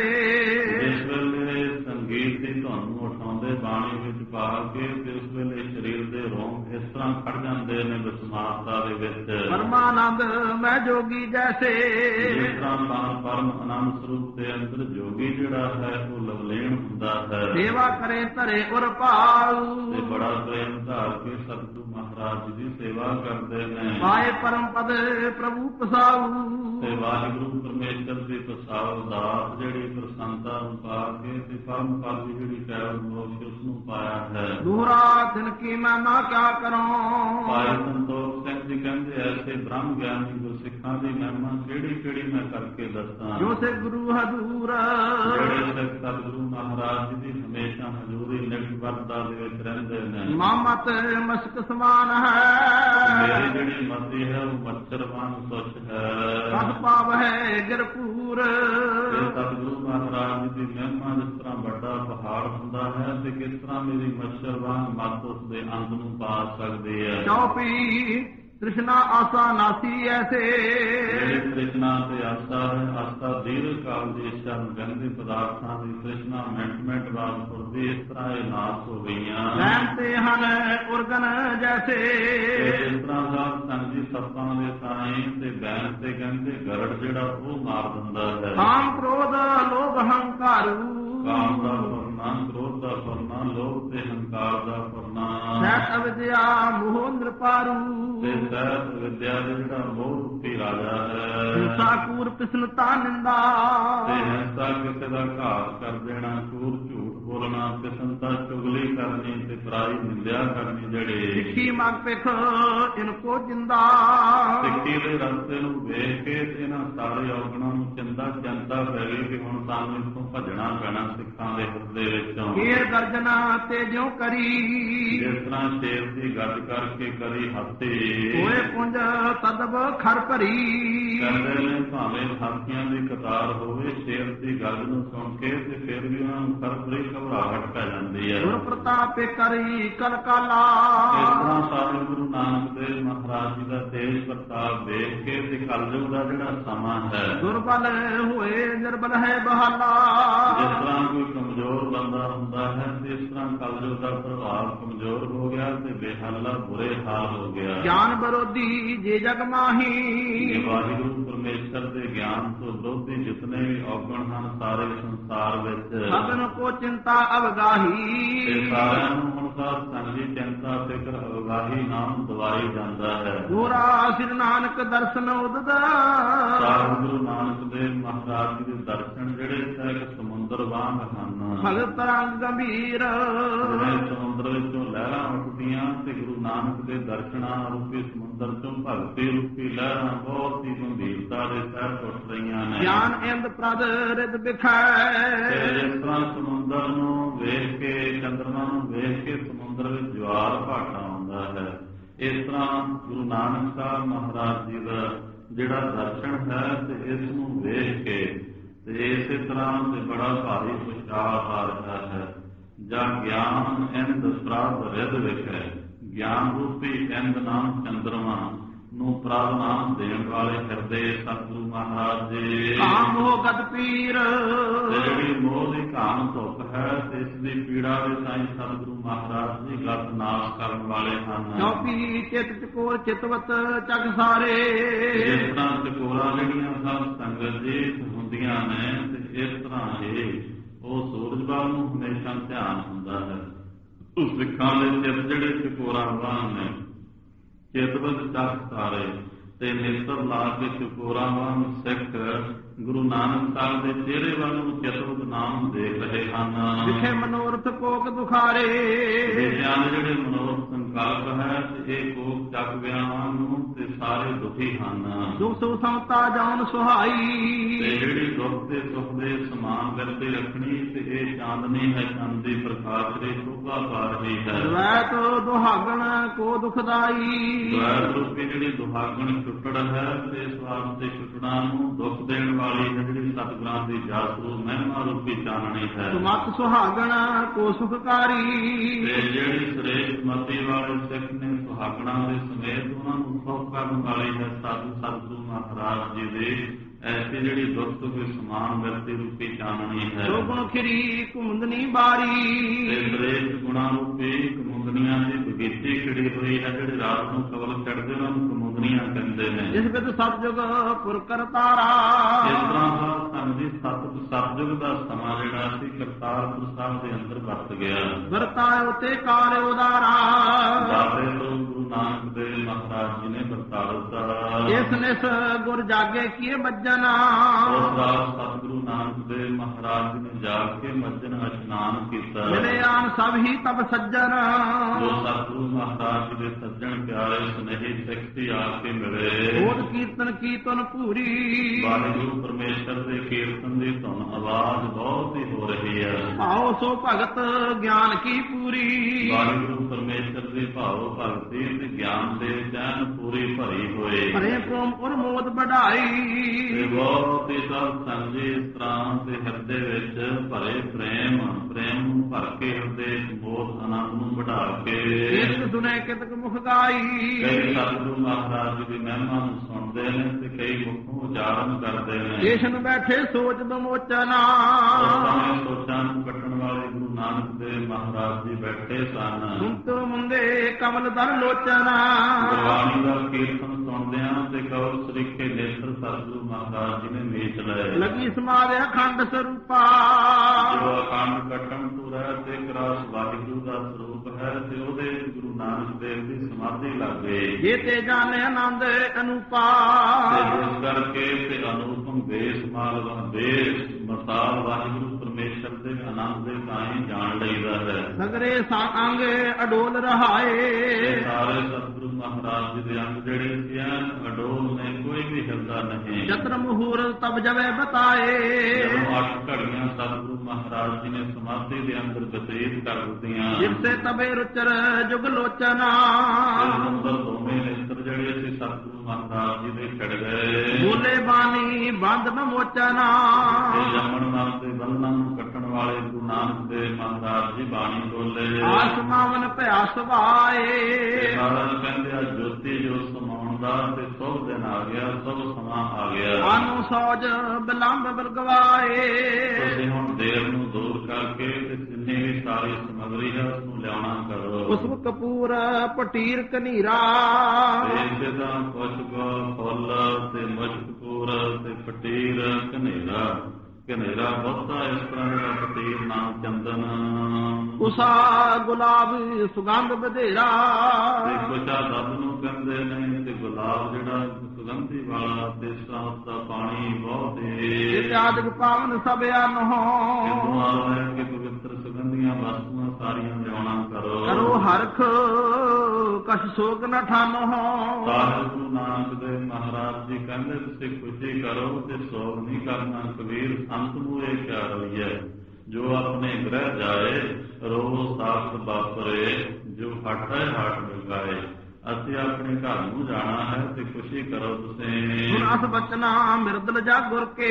ਜਿਸ ਵੇਲੇ ਸੰਗੀਤ ਦੀ ਧੁਨ ਨੂੰ ਉਠਾਉਂਦੇ ਬਾਣੀ ਵਿੱਚ ਪਾ ਕੇ, ਤੇ ਉਸ ਵੇਲੇ ਸਰੀਰ ਦੇ ਰੋਮ ਇਸ ਤਰ੍ਹਾਂ ਖੜ ਜਾਂਦੇ ਨੇ ਵਿਸਮਾਰਤਾ ਦੇ ਵਿੱਚ। ਪਰਮਾਨੰਦ ਮੈਂ ਜੋਗੀ ਜੈਸੇ, ਜਿਸ ਤਰ੍ਹਾਂ ਤਾਂ ਪਰਮ ਆਨੰਦ ਸਰੂਪ ਦੇ ਅੰਦਰ ਜੋਗੀ ਜਿਹੜਾ ਹੈ ਉਹ ਲਵਲੀਨ ਹੁੰਦਾ ਹੈ। ਸੇਵਾ ਕਰੇ ਧਰੇ ਉਰ ਭਾਉ, ਤੇ ਬੜਾ ਪ੍ਰੇਮ ਧਾਰ ਕੇ ਸਤਿਗੁਰੂ ਮਹਾਰਾਜ ਮਹਾਰਾਜ ਜੀ ਦੀ ਸੇਵਾ ਕਰਦੇ ਨੇ। ਪਾਏ ਪਰਮ ਪਦ ਪ੍ਰਭੂ ਪਸਾਉ, ਤੇ ਵਾਹਿਗੁਰੂ ਪਰਮੇਸ਼ਰ ਦੀ ਪਸਾਉ ਦਾਤ ਜਿਹੜੀ ਪ੍ਰਸੰਨਤਾ ਨੂੰ ਪਾ ਕੇ ਤੇ ਪਰਮ ਪਦ ਦੀ ਜਿਹੜੀ ਕੈਵਲ ਮੋਕਸ਼ ਉਸ ਨੂੰ ਪਾਇਆ ਹੈ। ਦੂਹਰਾ ਦਿਨ ਕੀ ਮੈਂ ਨਾ ਕਿਆ ਕਰਾਂ। ਭਾਈ ਸੰਤੋਖ ਸਿੰਘ ਜੀ ਕਹਿੰਦੇ ਐਸੇ ਬ੍ਰਹਮ ਗਿਆਨੀ ਗੁਰਸਿੱਖਾਂ ਦੀ ਮਹਿਮਾ ਕਿਹੜੀ ਕਿਹੜੀ ਮੈਂ ਕਰਕੇ ਦੱਸਾਂ। ਜੋ ਸੇ ਗੁਰੂ ਹਜ਼ੂਰ, ਜਿਹੜੇ ਸਿੱਖ ਸਤਿਗੁਰੂ ਮਹਾਰਾਜ ਜੀ ਦੀ ਹਮੇਸ਼ਾ ਹਜ਼ੂਰੀ ਨਿਕਟ ਵਰਤਾ ਦੇ ਵਿੱਚ ਰਹਿੰਦੇ ਨੇ। ਮਾਮਤ ਮਸਕ ਸਮਾਨ ਹੈ, ਮੇਰੀ ਜਿਹੜੀ ਮਤੀ ਹੈ ਉਹ ਮੱਛਰ ਵਾਂਗ ਸੁੱਚ ਹੈ। ਕਦ ਪਾਵ ਹੈ ਗਿਰਪੂਰ, ਤੇ ਸਤਿਗੁਰੂ ਮਹਾਰਾਜ ਜੀ ਦੀ ਮਹਿਮਾ ਜਿਸ ਤਰ੍ਹਾਂ ਵੱਡਾ ਪਹਾੜ ਹੁੰਦਾ ਹੈ ਤੇ ਕਿਸ ਤਰ੍ਹਾਂ ਮੇਰੀ ਮੱਛਰ ਵਾਂਗ ਮੱਤ ਉਸ ਦੇ ਅੰਗ ਨੂੰ ਪਾ ਸਕਦੀ ਹੈ। ਚੌਪੀ ਤ੍ਰਿਸ਼ਨਾ ਆਸਾ ਨਾਸੀ ਐਸੇ, ਜਿਹੜੀ ਤ੍ਰਿਸ਼ਨਾ ਤੇ ਆਸਾ ਹੈ, ਆਸਾ ਦੀਰਘ ਕਾਲ ਦੀ ਇੱਛਾ ਨੂੰ ਕਹਿੰਦੇ ਪਦਾਰਥਾਂ ਦੀ ਤ੍ਰਿਸ਼ਨਾ ਮਿੰਟ ਮਿੰਟ ਬਾਅਦ ਫੁਰਦੀ, ਇਸ ਤਰ੍ਹਾਂ ਇਹ ਨਾਸ ਹੋ ਗਈਆਂ। ਰਹਿਣ ਤੇ ਹਨ ਉਰਗਨ ਜੈਸੇ, ਇਸ ਤਰ੍ਹਾਂ ਸਾਧ ਸੰਗਤ ਜੀ ਸੱਪਾਂ ਦੇ ਸਾਈਂ ਤੇ ਬੈਣ ਤੇ ਕਹਿੰਦੇ ਗਰੜ ਜਿਹੜਾ ਉਹ ਮਾਰ ਦਿੰਦਾ ਹੈ। ਕਾਮ ਕ੍ਰੋਧ ਲੋਭ ਹੰਕਾਰੂ, ਕਾਮ ਦਾ ਫਰਨਾ, ਕ੍ਰੋਧ ਦਾ ਫਰਨਾ, ਲੋਭ ਤੇ ਹੰਕਾਰ ਦਾ ਫਰਨਾ। ਸਹਿਤ ਅਵਿਦਿਆ ਮੋਹ ਨਿਰਪਾਰੂ, ਤੇ ਸਹਿਤ ਵਿਦਿਆ ਦਾ ਜਿਹੜਾ ਮੋਹ ਰੂਪੀ ਰਾਜਾ ਹੈ। ਹਿੰਸਾ ਕੂਰ ਪਿਸਨਤਾ ਨਿੰਦਾ, ਤੇ ਹਿੰਸਾ ਕਿਸੇ ਦਾ ਘਾਤ ਕਰ ਦੇਣਾ, ਕੂਰ ਝੂਠ ਬੋਲਣਾ, ਪਿਸਨਤਾ ਚੁਗਲੀ ਕਰਨੀ ਤੇ ਪਰਾਈ ਨਿੰਦਿਆ ਕਰਨੀ। ਜਿਹੜੇ ਸਿੱਖੀ ਮਗ ਪਿਖ ਇਨਕੋ ਜਿੰਦਾ, ਸਿੱਖੀ ਦੇ ਰਸਤੇ ਨੂੰ ਵੇਖ ਕੇ ਇਹਨਾਂ ਸਾਰੇ ਔਗਣਾਂ ਨੂੰ ਚਿੰਤਾ ਚਿੰਤਾ ਪੈ ਗਈ ਕਿ ਹੁਣ ਸਾਨੂੰ ਇੱਥੋਂ ਭੱਜਣਾ ਪੈਣਾ ਸਿੱਖਾਂ ਦੇ ਹਿਰਦੇ ਵਿੱਚੋਂ। ਫੇਰ ਗਰਜਨਾ ਤੇ ਜਿਉ ਕਰੀ, ਜਿਸ ਤਰ੍ਹਾਂ ਸ਼ੇਰ ਦੀ ਗੱਜ ਕਰਕੇ ਕਰੀ ਹਾਥੀ, ਹੋਏ ਪੁੰਜ ਤਦਬ ਖਰ ਭਰੀ। ਕਹਿੰਦੇ ਨੇ ਭਾਵੇਂ ਹਾਥੀਆਂ ਦੀ ਕਤਾਰ ਹੋਵੇ, ਸ਼ੇਰ ਦੀ ਗੱਲ ਨੂੰ ਸੁਣ ਕੇ ਤੇ ਫਿਰ ਵੀ ਉਹਨਾਂ ਨੂੰ ਖਰਬਰੀ ਘਬਰਾਹਟ ਪੈ ਜਾਂਦੀ ਹੈ। ਗੁਰ ਪ੍ਰਤਾਪੇ ਕਰੀ ਕਲਕਾਲਾ, ਇਸ ਤਰ੍ਹਾਂ ਸਾਹਿਬ ਗੁਰੂ ਨਾਨਕ ਦੇਵ ਮਹਾਰਾਜ ਜੀ ਦਾ ਤੇਜ ਪ੍ਰਤਾਪ ਵੇਖ ਕੇ ਤੇ ਕਲਯੁਗ ਦਾ ਜਿਹੜਾ ਸਮਾਂ ਹੈ, ਦੁਰਬਲ ਹੋਏ ਨਿਰਬਲ ਹੈ ਬਹਾਲਾ। ਜਿਸ ਤਰ੍ਹਾਂ ਕੋਈ ਕਮਜ਼ੋਰ ਬੰਦਾ ਹੁੰਦਾ ਹੈ ਤੇ ਇਸ ਤਰ੍ਹਾਂ ਕਲਯੁਗ ਦਾ ਪ੍ਰਭਾਵ ਕਮਜ਼ੋਰ ਹੋ ਗਿਆ ਤੇ ਬੇਹਾਲਾ ਬੁਰੇ ਹਾਲ ਹੋ ਗਿਆ। ਗਿਆਨ ਵਿਰੋਧੀ ਜੇ ਜਗ ਮਾਹੀ, ਵਾਹਿਗੁਰੂ ਪਰਮੇਸ਼ਰ ਦੇ ਗਿਆਨ ਤੋਂ ਵਿਰੋਧੀ ਜਿਤਨੇ ਵੀ ਔਗਣ ਹਨ ਸਾਰੇ ਸੰਸਾਰ ਵਿੱਚ, ਸਭਨ ਕੋ ਚਿੰਤਾ ਅਵਗਾਹੀ। ਤੇ ਸਾਰਿਆਂ ਨੂੰ ਹੁਣ ਸਾਧ ਸੰਗਤ ਦੀ ਚਿੰਤਾ ਫਿਕਰ ਅਵਗਾਹੀ ਨਾਮ ਦਵਾਈ ਜਾਂਦਾ ਹੈ। ਗੋਰਾ ਸਿਰ ਨਾਨਕ ਦਰਸ਼ਨ ਉਦਦ, ਸਾਹਿਬ ਗੁਰੂ ਨਾਨਕ ਦੇਵ ਮਹਾਰਾਜ ਜੀ ਦੇ ਦਰਸ਼ਨ ਜਿਹੜੇ ਇੱਕ ਸਮੁੰਦਰ ਵਾਂਗ ਹਨ। ਭਗਤ ਰੰਗ ਗੰਭੀਰ, ਜਿਵੇਂ ਸਮੁੰਦਰ ਵਿੱਚੋਂ ਲਹਿਰਾਂ ਉੱਠਦੀਆਂ ਤੇ ਗੁਰੂ ਨਾਨਕ ਦੇ ਦਰਸ਼ਨਾਂ ਰੂਪੀ ਸਮੁੰਦਰ ਚੋਂ ਭਗਤੀ ਰੂਪੀ ਲਹਿਰਾਂ ਬਹੁਤ ਹੀ ਗੰਭੀਰਤਾ ਦੇ ਸਹਿਤ ਉੱਠ ਰਹੀਆਂ ਨੇ। ਗਿਆਨ ਇੰਦ ਪ੍ਰਦ ਰਿਦ ਬਿਖੈ, ਤੇ ਇਸ ਤਰ੍ਹਾਂ ਸਮੁੰਦਰ ਨੂੰ ਵੇਖ ਕੇ, ਚੰਦਰਮਾ ਨੂੰ ਵੇਖ ਕੇ ਸਮੁੰਦਰ ਵਿੱਚ ਜਵਾਰ ਭਾਟਾ ਆਉਂਦਾ ਹੈ। ਇਸ ਤਰ੍ਹਾਂ ਗੁਰੂ ਨਾਨਕ ਸਾਹਿਬ ਮਹਾਰਾਜ ਜੀ ਦਾ ਜਿਹੜਾ ਦਰਸ਼ਨ ਹੈ ਤੇ ਇਸ ਨੂੰ ਵੇਖ ਕੇ ਤੇ ਇਸੇ ਤਰ੍ਹਾਂ ਤੇ ਬੜਾ ਭਾਰੀ ਉਤਸ਼ਾਹ ਆ ਰਿਹਾ ਹੈ। ਜਾਂ ਗਿਆਨ ਇੰਦ ਪ੍ਰਦ ਰਿਦ ਵਿਖੈ, ਗਿਆਨ ਰੂਪੀ ਇੰਦ ਨਾਮ ਚੰਦਰਮਾ ਨੂੰ ਪ੍ਰਭ ਨਾਮ ਦੇਣ ਵਾਲੇ ਹਿਰਦੇ ਸਤਿਗੁਰੂ ਮਹਾਰਾਜ ਜੀ। ਕਾਮ ਹੋ ਗਦ ਪੀਰ, ਜਿਹੜੀ ਮੋਹ ਦੀ ਕਾਮ ਧੁੱਪ ਹੈ ਤੇ ਇਸ ਦੀ ਪੀੜਾ ਦੇ ਸਾਈਂ ਸਤਿਗੁਰੂ ਮਹਾਰਾਜ ਜੀ ਗਤ ਨਾਸ਼ ਕਰਨ ਵਾਲੇ ਹਨ। ਚੌਪੀ ਚਿਤ ਚਕੋਰ ਚਿਤਵਤ ਚੱਕ ਸਾਰੇ, ਇਸ ਤਰ੍ਹਾਂ ਚਕੋਰਾ ਜਿਹੜੀਆਂ ਸਭ ਸੰਗਤ ਜੀ ਹੁੰਦੀਆਂ ਨੇ ਤੇ ਇਸ ਤਰ੍ਹਾਂ ਹੀ ਉਹ ਸੂਰਜ ਵੱਲ ਨੂੰ ਹਮੇਸ਼ਾ ਧਿਆਨ ਹੁੰਦਾ ਹੈ। ਉਸ ਸਿੱਖਾਂ ਦੇ ਚਿੱਤ ਜਿਹੜੇ ਚਕੋਰਾ ਵਾਂਗ ਨੇ, ਚਿਤਵਤ ਚੱਕ ਸਾਰੇ ਤੇ ਨੇਤਰ ਲਾ ਕੇ ਚਕੋਰਾ ਵਾਂਗ ਸਿੱਖ ਗੁਰੂ ਨਾਨਕ ਸਾਹਿਬ ਦੇ ਚਿਹਰੇ ਵੱਲ ਨੂੰ ਚਿਤਵਤ ਨਾਮ ਦੇਖ ਰਹੇ ਹਨ। ਵਿਖੇ ਮਨੋਰਥ ਕੋਕ ਦੁਖਾਰੇ, ਵਿਦਿਆ ਦੇ ਜਿਹੜੇ ਮਨੋਰਥ ਸੰਕਲਪ ਹੈ ਤੇ ਇਹ ਕੋਕ ਚੱਕ ਵਿਆਹਾਂ ਨੂੰ ਤੇ ਸਾਰੇ ਦੁਖੀ ਹਨ। ਦੁਖ ਸੁਖ ਸਮਤਾ ਜਾਨ ਸੁਹਾਈ, ਤੇ ਜਿਹੜੀ ਦੁੱਖ ਤੇ ਸੁਖ ਦੇ ਸਮਾਨ ਕਰਕੇ ਰੱਖਣੀ ਤੇ ਇਹ ਚਾਂਦਨੀ ਹੈ, ਚੰਦ ਦੀ ਪ੍ਰਕਾਸ਼ ਦੇ ਸ਼ੋਭਾ ਪਾ ਰਹੀ ਹੈ। ਦਵੈਤ ਦੁਹਾਗਣ ਕੋ ਦੁਖਦਾਈ, ਦਵੈਤ ਰੂਪੀ ਜਿਹੜੀ ਦੁਹਾਗਣ ਛੁੱਟੜ ਹੈ ਤੇ ਇਸ ਵਾਸਤੇ ਛੁੱਟਣਾ ਨੂੰ ਦੁੱਖ ਦੇਣ ਵਾਲੀ ਜਿਹੜੀ ਸਤਿਗੁਰਾਂ ਦੀ ਜਾਸੂ ਮਹਿਮਾ ਰੂਪੀ ਚਾਨਣੀ ਹੈ। ਮਤ ਸੁਹਾਗਣ ਕੋ ਸੁਖਕਾਰੀ, ਤੇ ਜਿਹੜੀ ਸ੍ਰੇਸ਼ਟ ਮਤੀ ਵਾਲੇ ਸਿੱਖ ਨੇ ਸੁਹਾਗਣਾਂ ਦੇ ਸਮੇਤ ਉਹਨਾਂ ਨੂੰ ਸੁਖ ਕਰਨ ਵਾਲੀ ਹੈ ਸਾਧੂ ਸਤਿਗੁਰੂ ਮਹਾਰਾਜ ਜੀ ਦੇ ਐਸੀ ਜਿਹੜੀ ਦੁੱਖ ਕੋਈ ਸਮਾਨ ਵਿਅਕਤੀ ਰੂਪੀ ਚਾਨਣੀ ਹੈ। ਸੋ ਗੁਣ ਖਿਰੀ ਕੁਮੰਦਨੀ ਬਾਰੀ, ਤੇ ਸ੍ਰੇਸ਼ਟ ਗੁਣਾਂ ਰੂਪੀ ਕੁਮੰਦਨੀਆਂ ਦੀ ਬਗੀਚੀ ਖਿੜੀ ਹੋਈ ਹੈ। ਜਿਹੜੇ ਰਾਤ ਨੂੰ ਕਵਲ ਚੜ੍ਹਦੇ ਉਹਨਾਂ ਨੂੰ ਕੁਮੰਦਨੀਆਂ ਕਹਿੰਦੇ ਨੇ। ਇਸ ਵਿੱਚ ਸਤਜੁਗ ਪੁਰ ਕਰਤਾਰਾ, ਇਸ ਤਰ੍ਹਾਂ ਸੰਗਤ ਜੀ ਸਤ ਸਤਜੁਗ ਦਾ ਸਮਾਂ ਜਿਹੜਾ ਸੀ ਕਰਤਾਰਪੁਰ ਸਾਹਿਬ ਦੇ ਅੰਦਰ ਵਰਤ ਗਿਆ। ਵਰਤਾਇ ਉਤੇ ਕਾਰ ਉਦਾਰਾ, ਦਾਤੇ ਤੋਂ ਗੁਰੂ ਨਾਨਕ ਦੇਵ ਮਹਾਰਾਜ ਜੀ ਨੇ ਵਰਤਾ ਦਿੱਤਾ। ਇਸ ਨਿਸ ਗੁਰ ਜਾਗੇ ਕੀਏ ਮੱਜਨ, ਉਸ ਰਾਤ ਸਤਿਗੁਰੂ ਨਾਨਕ ਦੇਵ ਮਹਾਰਾਜ ਜੀ ਨੇ ਜਾਗ ਕੇ ਮੱਜਨ ਇਸ਼ਨਾਨ ਕੀਤਾ। ਮਿਲੇ ਆਨ ਸਭ ਹੀ ਤਬ ਸੱਜਣ, ਜੋ ਸਤਿਗੁਰੂ ਮਹਾਰਾਜ ਜੀ ਦੇ ਸੱਜਣ ਪਿਆਰੇ ਸੁਨੇਹੀ ਸਿੱਖੀ ਆ ਕੇ ਮਿਲੇ। ਬੋਧ ਕੀਰਤਨ ਕੀ ਧੁਨ ਪੂਰੀ, ਵਾਹਿਗੁਰੂ ਪਰਮੇਸ਼ਰ ਦੇ ਕੀਰਤਨ ਦੀ ਧੁਨ ਆਵਾਜ਼ ਬਹੁਤ ਹੀ ਹੋ ਰਹੀ ਹੈ। ਭਾਉ ਸੋ ਭਗਤ ਗਿਆਨ ਕੀ ਪੂਰੀ, ਵਾਹਿਗੁਰੂ ਪਰਮੇਸ਼ਰ ਦੀ ਭਾਵ ਭਗਤੀ ਤੇ ਗਿਆਨ ਦੇ ਚੈਨ ਪੂਰੀ ਭਰੀ ਹੋਏ। ਹਰੇ ਪ੍ਰੋਮ ਉਰਮੋਦ ਵਡਾਈ, ਤੇ ਬਹੁਤ ਹੀ ਸਭ ਸੰਜੀ ਇਸ ਤਰ੍ਹਾਂ ਦੇ ਹਿਰਦੇ ਵਿੱਚ ਭਰੇ ਪ੍ਰੇਮ ਪ੍ਰੇਮ ਨੂੰ ਭਰ ਕੇ ਹਿਰਦੇ ਮੋਦ ਆਨੰਦ ਨੂੰ ਵਧਾ ਕੇ ਇੱਕ ਸੁਨੇ ਕਿਤਕ ਮੁਖ ਗਾਈ। ਕਈ ਸਤਿਗੁਰੂ ਮਹਾਰਾਜ ਜੀ ਦੀ ਮਹਿਮਾ ਨੂੰ ਸੁਣਦੇ ਨੇ ਤੇ ਕਈ ਮੁਖੋਂ ਉਚਾਰਨ ਕਰਦੇ ਨੇ। ਜੇਸ਼ਨ ਬੈਠੇ ਸੋਚ ਬਮੋਚਨਾ, ਸੋਚਾਂ ਨੂੰ ਕੱਟਣ ਵਾਲੇ ਗੁਰੂ ਨਾਨਕ ਦੇਵ ਮਹਾਰਾਜ ਜੀ ਬੈਠੇ ਸਨ। ਸੁਣਤ ਮੁੰਦੇ ਕਮਲ ਦਰ ਲੋਚਨਾ, ਗੁਰਬਾਣੀ ਦਾ ਕੀਰਤਨ ਸੁਣਦਿਆਂ ਤੇ ਕੌਰ ਸਰੀਖੇ ਨੇਤਰ ਸਤਿਗੁਰੂ ਮਹਾਰਾਜ ਜੀ ਨੇ ਮੀਚ ਲਏ। ਲਗੀ ਸਮਾਦ ਅਖੰਡ ਸਰੂਪਾ, ਜੋ ਅਖੰਡ ਕੱਟਣ ਤੋਂ ਰਹਿ ਤੇ ਕਰਾਸ ਵਾਹਿਗੁਰੂ ਦਾ ਸਰੂਪ ਹੈ ਤੇ ਉਹਦੇ ਗੁਰੂ ਨਾਨਕ ਦੇਵ ਦੀ ਸਮਾਧੀ ਲੱਗ ਗਈ। ਜੇ ਤੇ ਜਾਣੇ ਆਨੰਦ ਅਨੂਪਾ, ਇਸ ਕਰਕੇ ਤੇ ਅਨੂਪਮ ਬੇਸਮਾਲ ਬੇਸ ਮਸਾਲ ਵਾਹਿਗੁਰੂ ਪਰਮੇਸ਼ਰ ਦੇ ਆਨੰਦ ਦੇ ਤਾਈਂ ਜਾਣ ਲਈਦਾ ਹੈ। ਸਗਰੇ ਸੰਗ ਅਡੋਲ ਰਹਾਏ, ਸਾਰੇ ਸਤਿਗੁਰੂ ਮਹਾਰਾਜ ਜੀ ਦੇ ਅੰਗ ਜਿਹੜੇ ਸੀ ਐਨ ਅਡੋਲ ਨੇ, ਕੋਈ ਵੀ ਹਿਲਦਾ ਨਹੀਂ। ਜਤਰ ਮੁਹੂਰ ਤਬ ਜਵੇ ਬਤਾਏ, ਜਦੋਂ ਅੱਠ ਘੜੀਆਂ ਸਤਿਗੁਰੂ ਮਹਾਰਾਜ ਜੀ ਨੇ ਸਮਾਧੀ ਦੇ ਅੰਦਰ ਬਤੀਤ ਕਰ ਦਿੱਤੀਆਂ। ਜਿਸੇ ਤਬੇ ਰੁਚਰ ਜੁਗ ਲੋਚਨਾ, ਨੰਬਰ ਦੋਵੇਂ ਨੇਤਰ ਜਿਹੜੇ ਸੀ ਸਤਿਗੁਰੂ ਮਹਾਰਾਜ ਜੀ ਦੇ ਛੜ ਗਏ। ਬੋਲੇ ਬਾਣੀ ਬੰਦ ਬਮੋਚਨਾ, ਜੰਮਣ ਨਾਲ ਦੇ ਬੰਧਨਾਂ ਨੂੰ ਕੱਟਣ ਵਾਲੇ ਗੁਰੂ ਨਾਨਕ ਦੇਵ ਮਹਾਰਾਜ ਜੀ ਬਾਣੀ ਬੋਲੇ। ਆਸਮਾਵਨ ਭਿਆ ਸਵਾਏ, ਮਹਾਰਾਜ ਕਹਿੰਦੇ ਆ ਜੋਤੀ ਜੋ ਸਮਾਉਣ ਦਾ ਤੇ ਸੁਭ ਦਿਨ ਆ ਗਿਆ, ਸੁਭ ਸਮਾਂ ਆ ਗਿਆ। ਆਨੂ ਸੌਜ ਬਿਲੰਬ ਬਿਲਗਵਾਏ, ਤੁਸੀਂ ਹੁਣ ਦੇਰ ਨੂੰ ਦੂਰ ਕਰਕੇ ਤੇ ਜਿੰਨੀ ਵੀ ਸਾਰੀ ਸਮੱਗਰੀ ਹੈ ਉਸ ਨੂੰ ਲਿਆਉਣਾ ਕਰੋ। ਪੁਸ਼ਪ ਕਪੂਰ ਪਟੀਰ ਕਨੀਰਾ, ਇਸੇ ਦਾ ਪੁਸ਼ਪ ਫੁੱਲ ਤੇ ਮੁਸ਼ਕਪੂਰ ਤੇ ਪਟੀਰ ਕਨੇਰਾ। ਕਨੇਰਾ ਬਹੁਤਾ ਇਸ ਤਰ੍ਹਾਂ ਦਾ ਪਟੀਰ ਨਾਮ ਚੰਦਨ, ਉਸਾ ਗੁਲਾਬ ਸੁਗੰਧ ਵਧੇਰਾ, ਤੇ ਕੁਚਾ ਦੁੱਧ ਨੂੰ ਕਹਿੰਦੇ ਨੇ ਤੇ ਗੁਲਾਬ ਜਿਹੜਾ ਸੁਗੰਧੀ ਵਾਲਾ ਤੇ ਸਾਫ ਦਾ ਪਾਣੀ ਬਹੁਤ ਹੈ। ਆਦਿਕ ਪਾਵਨ ਸਭ ਅਨਹੋ, ਕਿ ਪਵਿੱਤਰ ਸੁਗੰਧੀਆਂ ਵਸਤੂਆਂ ਸਾਰੀਆਂ ਲਿਆਉਣਾ ਕਰੋ। ਕਰੋ ਹਰਖ ਕਛ ਸੋਕ ਨ ਠਾਨੋ। ਸਾਹਿਬ ਗੁਰੂ ਨਾਨਕ ਦੇਵ ਮਹਾਰਾਜ ਜੀ ਕਹਿੰਦੇ ਤੁਸੀਂ ਖੁਸ਼ੀ ਕਰੋ ਤੇ ਸੋਗ ਨਹੀਂ ਕਰਨਾ। ਕਬੀਰ ਸੰਤ ਨੂੰ ਇਹ ਕਿਹਾ ਹੋਈ ਹੈ, ਜੋ ਆਪਣੇ ਗ੍ਰਹਿ ਜਾਏ ਰੋ ਸਾਖਤ ਬਾਪਰੇ, ਜੋ ਹਟ ਹੈ ਹਟ ਲਗਾਏ। ਅਸੀਂ ਆਪਣੇ ਘਰ ਨੂੰ ਜਾਣਾ ਹੈ ਤੇ ਖੁਸ਼ੀ ਕਰੋ ਤੁਸੀਂ। ਅਸ ਬਚਨਾ ਮਿਰਦਲ ਜਾ ਗੁਰ ਕੇ,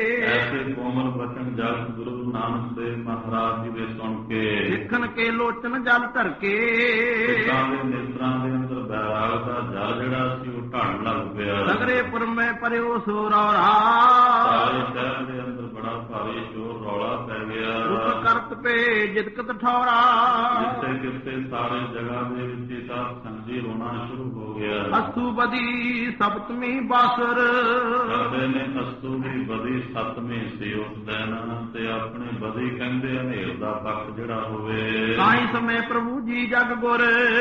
ਐਸੇ ਕੋਮਲ ਬਚਨ ਜਗ ਗੁਰੂ ਨਾਨਕ ਦੇਵ ਮਹਾਰਾਜ ਜੀ ਦੇ ਸੁਣ ਕੇ ਦੇਖਣ ਕੇ ਲੋਚਨ ਜਲ ਧਰ ਕੇ, ਸਿੱਖਾਂ ਦੇ ਨੇਤਰਾਂ ਦੇ ਅੰਦਰ ਬੈਰਾਗ ਦਾ ਜਲ ਜਿਹੜਾ ਸੀ ਉਹ ਢਾਣ ਲੱਗ ਪਿਆ। ਸਗਰੇ ਪੁਰ ਮੈਂ ਪਰਿਓ ਸੋ ਰੌਰਾ, ਸਾਰੇ ਸ਼ਹਿਰ ਦੇ ਅੰਦਰ ਬੜਾ ਭਾਰੀ ਸ਼ੋਰ ਰੌਲਾ ਪੈ ਗਿਆ। ਰੁਕ ਕਰਤ ਪੇ ਜਿਦਕਤ ਠੌਰਾ, ਜਿੱਥੇ ਕਿਤੇ ਸਾਰੇ ਜਗ੍ਹਾ ਦੇ ਵਿੱਚ ਹੀ ਸਾਧ ਸੰਗੀ ਰੋਣਾ ਸ਼ੁਰੂ ਹੋ ਗਿਆ। ਅਸੂ ਬਦੀ ਸਪਤਮੀ ਬਾਸਰ, ਕਹਿੰਦੇ ਨੇ ਅਸੂ ਦੀ ਬਦੀ ਸੱਤਵੀਂ ਸੀ ਉਸ ਦਿਨ, ਤੇ ਆਪਣੇ ਬਦੀ ਕਹਿੰਦੇ ਹਨੇਰ ਦਾ ਪੱਖ ਜਿਹੜਾ ਹੋਵੇ। ਤਾਈ ਸਮੇਂ ਪ੍ਰਭੂ ਜੀ ਜਗ ਗੁਰ,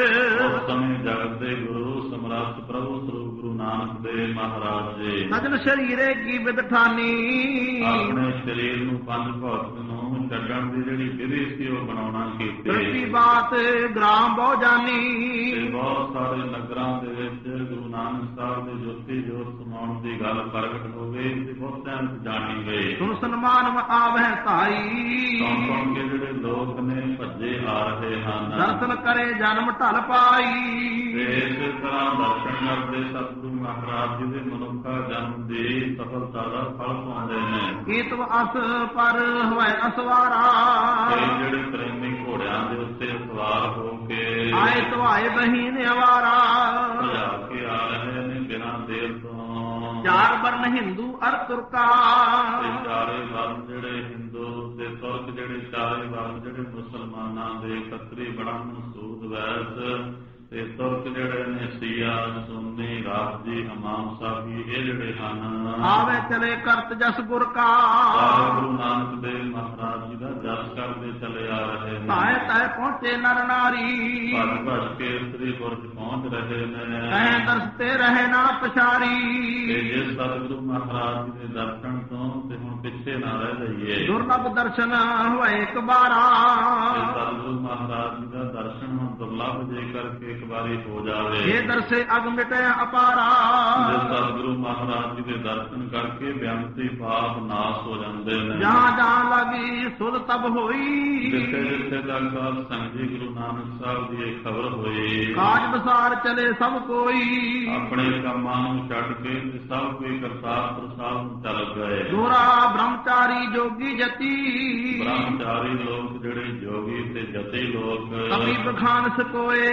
ਉਸ ਸਮੇਂ ਜਗਤ ਦੇ ਗੁਰੂ ਸਮਰੱਥ ਪ੍ਰਭੂ ਸਰੂਪ ਗੁਰੂ ਨਾਨਕ ਦੇਵ ਮਹਾਰਾਜ ਜੀ ਸਜਲ ਸ਼ਰੀਰੇ ਕੀ ਵਿਦਠਾਨੀ, ਆਪਣੇ ਸਰੀਰ ਨੂੰ ਪੰਜ ਭੌਤਿਕ ਨੂੰ ਛੱਡਣ ਦੀ ਜਿਹੜੀ ਵਿਧੀ ਸੀ ਉਹ ਬਣਾਉਣਾ ਕੀਤੀ। ਪ੍ਰਤੀ ਬਾਤ ਗ੍ਰਾਮ ਬਹੁ ਜਾਨੀ, ਤੇ ਬਹੁਤ ਸਾਰੇ ਨਗਰਾਂ ਦੇ ਵਿੱਚ ਗੁਰੂ ਨਾਨਕ ਸਾਹਿਬ ਦੇ ਜੋਤੀ ਜੋਤ ਸਮਾਉਣ ਦੀ ਗੱਲ ਪ੍ਰਗਟ ਹੋ ਗਈ ਤੇ ਬਹੁਤਿਆਂ ਨੂੰ ਜਾਣੀ ਗਈ। ਸੁਣ ਸਨਮਾਨ ਆਵਹਿ ਧਾਈ, ਸੁਣ ਸੁਣ ਕੇ ਜਿਹੜੇ ਲੋਕ ਨੇ ਭੱਜੇ ਆ ਰਹੇ ਹਨ। ਦਰਸ਼ਨ ਕਰੇ ਜਨਮ ਢਲ ਪਾਈ, ਤੇ ਇਸੇ ਤਰ੍ਹਾਂ ਦਰਸ਼ਨ ਕਰਦੇ ਸਤਿਗੁਰੂ ਮਹਾਰਾਜ ਜੀ ਦੇ ਮਨੁੱਖਾ ਜਨਮ ਦੀ ਸਫਲਤਾ ਦਾ ਫਲ ਪਾਉਂਦੇ ਨੇ। ਕੀਤਵ ਅਸ ਪਰ ਹਵੈ ਅਸਵਾਰਾ, ਤੇ ਜਿਹੜੇ ਪ੍ਰੇਮੀ ਘੋੜਿਆਂ ਦੇ ਉੱਤੇ ਸਵਾਰ ਹੋ ਕੇ ਆਏ ਤਵਾਏ ਬਹੀਨ ਅਵਾਰਾ, ਭਜਾ ਕੇ ਆ ਰਹੇ ਨੇ ਬਿਨਾਂ ਦੇਰ ਤੋਂ। ਚਾਰ ਵਰਨ ਹਿੰਦੂ ਅਰ ਤੁਰਕਾ, ਤੇ ਚਾਰੇ ਵਰਨ ਜਿਹੜੇ ਹਿੰਦੂ ਤੇ ਤੁਰਕ ਜਿਹੜੇ ਚਾਰੇ ਵਰਨ ਜਿਹੜੇ ਮੁਸਲਮਾਨਾਂ ਦੇ ਖੱਤਰੀ ਬ੍ਰਾਹਮਣ ਸੂਦ ਵੈਸ ਤੇ ਤੁਰਕ ਜਿਹੜੇ ਨੇ ਸੀਆ ਸੁੰਨੀ ਰਾਜੀ ਹਮਾਮ ਸਾਬੀ ਇਹ ਜਿਹੜੇ ਹਨ। ਆਵੇ ਚਲੇ ਕਰਤ ਜਸ ਗੁਰ ਕਾ, ਗੁਰੂ ਨਾਨਕ ਦੇਵ ਮਹਾਰਾਜ ਜੀ ਦਾ ਜਸ ਕਰਦੇ ਚਲੇ ਆ ਰਹੇ ਨੇ। ਤਾਏ ਤਾਏ ਪਹੁੰਚੇ ਨਰ ਨਾਰੀ। ਭੱਜ ਭੱਜ ਕੇ ਸ੍ਰੀ ਬੁਰਜ ਪਹੁੰਚ ਰਹੇ ਨੇ। ਕਹਿ ਦਰਸਤੇ ਰਹੇ ਨਾ ਪਛਾਰੀ। ਤੇ ਜੇ ਸਤਿਗੁਰੂ ਮਹਾਰਾਜ ਜੀ ਦੇ ਦਰਸ਼ਨ ਤੋਂ ਤੇ ਹੁਣ ਪਿੱਛੇ ਨਾ ਰਹਿ ਜਾਈਏ। ਦੁਰਲਭ ਦਰਸ਼ਨ ਹੋਏ ਇੱਕ ਬਾਰਾ। ਤੇ ਸਤਿਗੁਰੂ ਮਹਾਰਾਜ ਜੀ ਦਾ ਦਰਸ਼ਨ ਹੁਣ ਦੁਰਲਭ ਜੇ ਕਰਕੇ ਇੱਕ ਵਾਰੀ ਹੋ ਜਾਵੇ। ਇਹ ਦਰਸੇ ਅਗ ਮਿਟੇ ਅਪਾਰਾ। ਜੇ ਸਤਿਗੁਰੂ ਮਹਾਰਾਜ ਜੀ ਦੇ ਦਰਸ਼ਨ ਕਰਕੇ ਬਿਆੰਤੀ ਪਾਪ ਨਾਸ ਹੋ ਜਾਂਦੇ ਨੇ। ਜਹਾਂ ਜਹਾਂ ਲੱਗੀ ਸੁਧ ਤਬ ਹੋਈ। ਜਿੱਥੇ ਜਿੱਥੇ ਤੱਕ ਸੰਜੀ ਗੁਰੂ ਨਾਨਕ ਸਾਹਿਬ ਦੀ ਇਹ ਖਬਰ ਹੋਈ। ਕਾਜ ਬਸਾਰ ਚਲੇ ਸਭ ਕੋਈ। ਆਪਣੇ ਕੰਮਾਂ ਨੂੰ ਛੱਡ ਕੇ ਸਭ ਕੋਈ ਕਰਤਾਰਪੁਰ ਸਾਹਿਬ ਨੂੰ ਚੱਲ ਗਏ। ਦੋਰਾ ਬ੍ਰਹਮਚਾਰੀ ਜੋਗੀ ਜਤੀ। ਬ੍ਰਹਮਚਾਰੀ ਲੋਕ ਜਿਹੜੇ ਜੋਗੀ ਤੇ ਜਤੀ ਲੋਕ। ਕਵੀ ਬਖਾਨ ਸਕੋਏ।